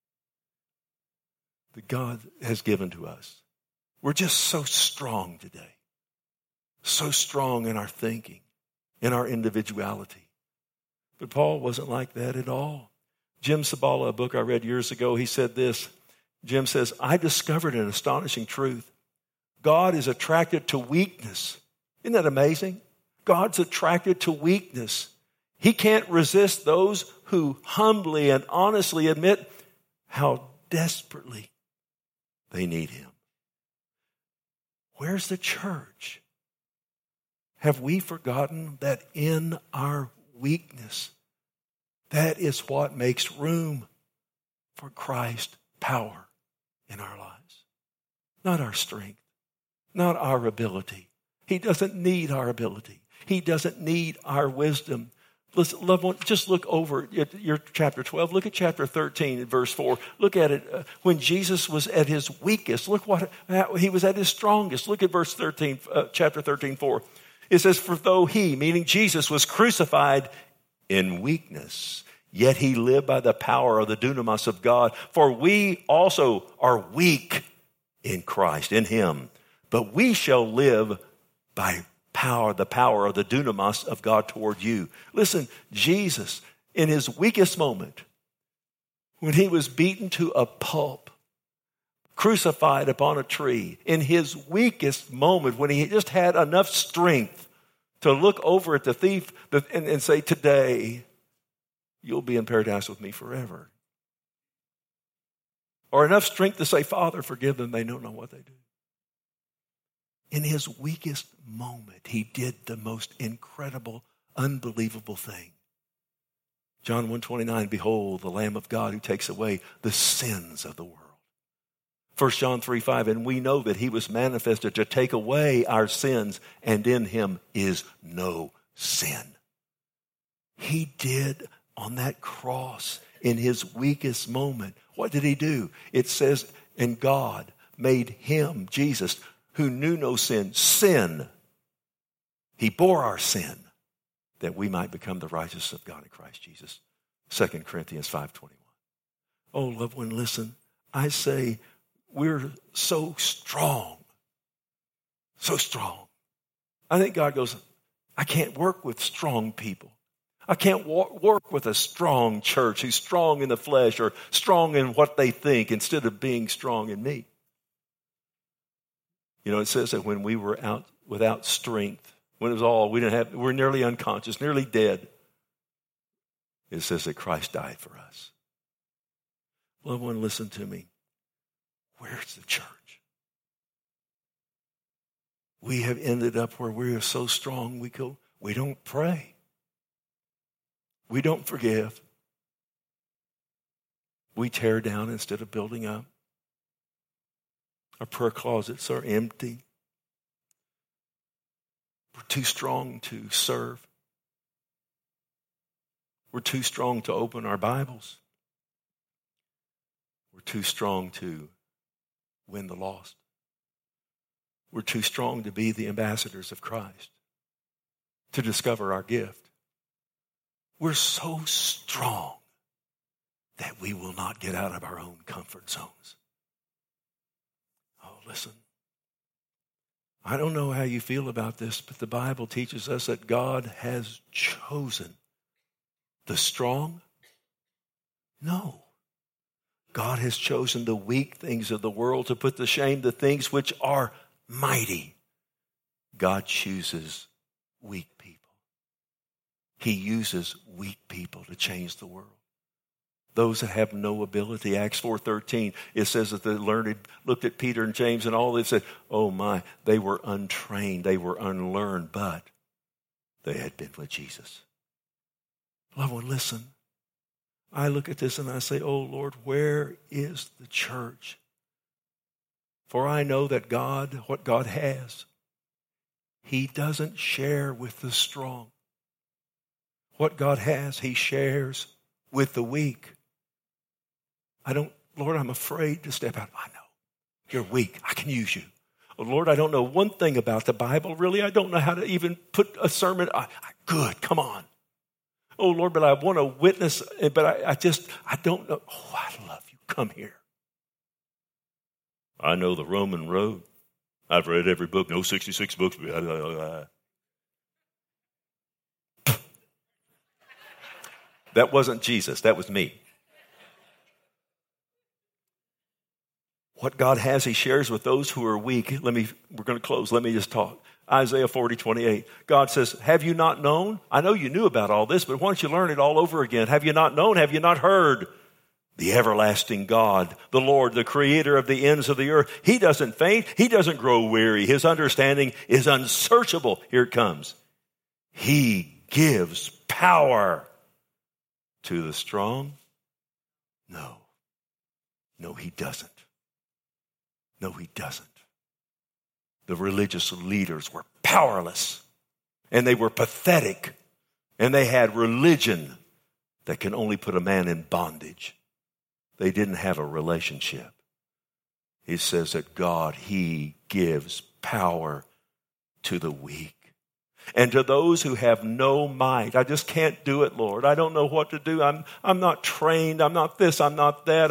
that God has given to us. We're just so strong today. So strong in our thinking, in our individuality. But Paul wasn't like that at all. Jim Sabala, a book I read years ago, he said this. Jim says, I discovered an astonishing truth. God is attracted to weakness. Isn't that amazing? God's attracted to weakness. He can't resist those who humbly and honestly admit how desperately they need him. Where's the church? Have we forgotten that in our weakness, that is what makes room for Christ's power in our lives? Not our strength, not our ability. He doesn't need our ability. He doesn't need our wisdom. Listen, loved one, just look over at your chapter 12. Look at chapter 13 and verse 4. Look at it. When Jesus was at his weakest, look how he was at his strongest. Look at verse 13, chapter 13, 4. It says, for though he, meaning Jesus, was crucified in weakness, yet he lived by the power of the dunamis of God. For we also are weak in Christ, in him. But we shall live by the power of the dunamis of God toward you. Listen, Jesus, in his weakest moment, when he was beaten to a pulp, crucified upon a tree, in his weakest moment, when he just had enough strength to look over at the thief and say, today, you'll be in paradise with me forever. Or enough strength to say, Father, forgive them, they don't know what they do. In his weakest moment, he did the most incredible, unbelievable thing. John 1:29, behold, the Lamb of God who takes away the sins of the world. 1 John 3:5, and we know that he was manifested to take away our sins, and in him is no sin. He did on that cross in his weakest moment. What did he do? It says, and God made him, Jesus, who knew no sin, sin. He bore our sin that we might become the righteousness of God in Christ Jesus. 2 Corinthians 5:21. Oh, loved one, listen. I say we're so strong. So strong. I think God goes, I can't work with strong people. I can't work with a strong church who's strong in the flesh or strong in what they think instead of being strong in me. You know, it says that when we were out without strength, when it was all, we're nearly unconscious, nearly dead. It says that Christ died for us. Loved one, listen to me. Where's the church? We have ended up where we are so strong, we don't pray. We don't forgive. We tear down instead of building up. Our prayer closets are empty. We're too strong to serve. We're too strong to open our Bibles. We're too strong to win the lost. We're too strong to be the ambassadors of Christ, to discover our gift. We're so strong that we will not get out of our own comfort zones. Oh, listen. I don't know how you feel about this, but the Bible teaches us that God has chosen the strong. No. God has chosen the weak things of the world to put to shame the things which are mighty. God chooses weak people. He uses weak people to change the world. Those that have no ability. Acts 4:13, it says that the learned looked at Peter and James and all, they said, oh my, they were untrained, they were unlearned, but they had been with Jesus. Loved one, listen. I look at this and I say, oh Lord, where is the church? For I know that God, what God has, He doesn't share with the strong. What God has, He shares with the weak. Lord, I'm afraid to step out. I know. You're weak. I can use you. Oh, Lord, I don't know one thing about the Bible, really. I don't know how to even put a sermon. Good, come on. Oh, Lord, but I want to witness, but I don't know. Oh, I love you. Come here. I know the Roman road. I've read every book. No 66 books. That wasn't Jesus. That was me. What God has, He shares with those who are weak. We're going to close. Let me just talk. Isaiah 40:28. God says, have you not known? I know you knew about all this, but why don't you learn it all over again? Have you not known? Have you not heard? The everlasting God, the Lord, the creator of the ends of the earth. He doesn't faint. He doesn't grow weary. His understanding is unsearchable. Here it comes. He gives power to the strong. No, he doesn't. No, he doesn't. The religious leaders were powerless, and they were pathetic, and they had religion that can only put a man in bondage. They didn't have a relationship. He says that God, he gives power to the weak. And to those who have no might. I just can't do it, Lord. I don't know what to do. I'm not trained. I'm not this. I'm not that.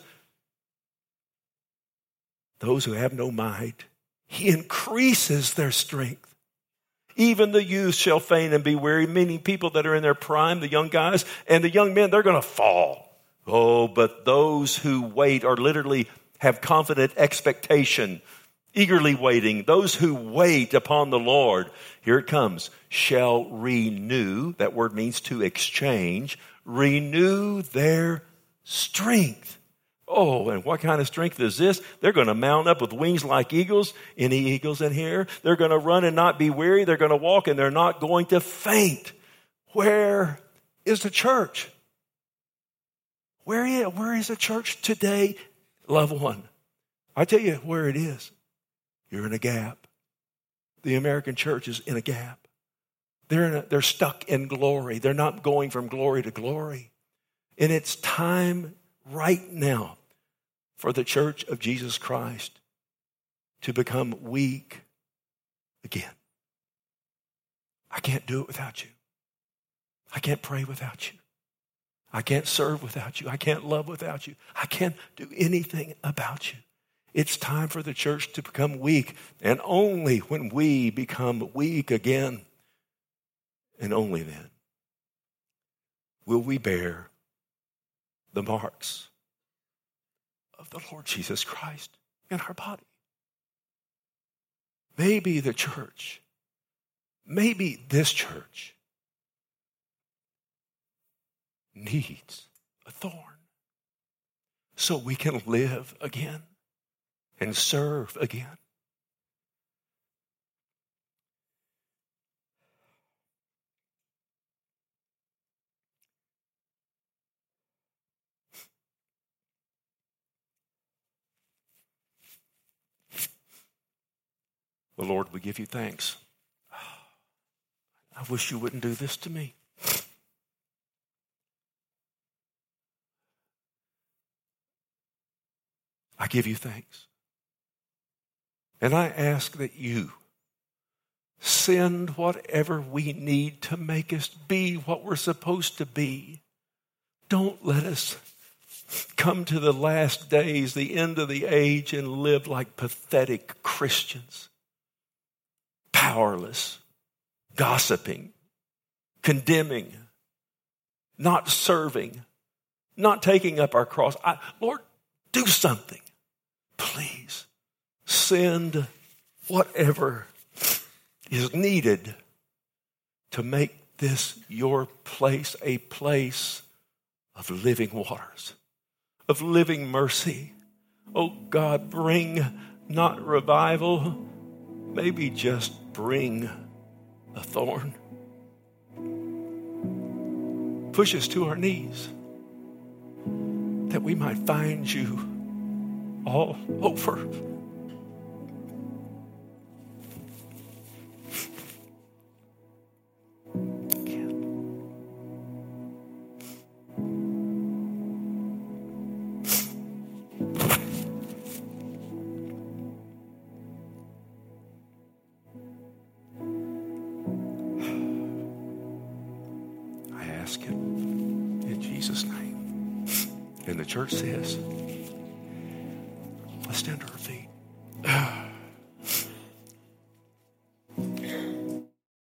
Those who have no might, he increases their strength. Even the youth shall faint and be weary, meaning people that are in their prime, the young guys and the young men, they're going to fall. Oh, but those who wait or literally have confident expectation, eagerly waiting, those who wait upon the Lord, here it comes, shall renew, that word means to exchange, renew their strength. Oh, and what kind of strength is this? They're going to mount up with wings like eagles. Any eagles in here? They're going to run and not be weary. They're going to walk and they're not going to faint. Where is the church? Where is the church today? Loved one, I tell you where it is. You're in a gap. The American church is in a gap. They're stuck in glory. They're not going from glory to glory. And it's time right now for the church of Jesus Christ to become weak again. I can't do it without you. I can't pray without you. I can't serve without you. I can't love without you. I can't do anything about you. It's time for the church to become weak. And only when we become weak again, and only then, will we bear the marks of the Lord Jesus Christ in our body. Maybe the church, maybe this church needs a thorn so we can live again and serve again. The Lord, we give you thanks. I wish you wouldn't do this to me. I give you thanks. And I ask that you send whatever we need to make us be what we're supposed to be. Don't let us come to the last days, the end of the age, and live like pathetic Christians. Powerless, gossiping, condemning, not serving, not taking up our cross. Lord, do something. Please send whatever is needed to make this your place a place of living waters, of living mercy. Oh God, bring not revival, maybe just bring a thorn. Push us to our knees that we might find you all over. Ask it in Jesus' name. And the church says, let's stand to our feet.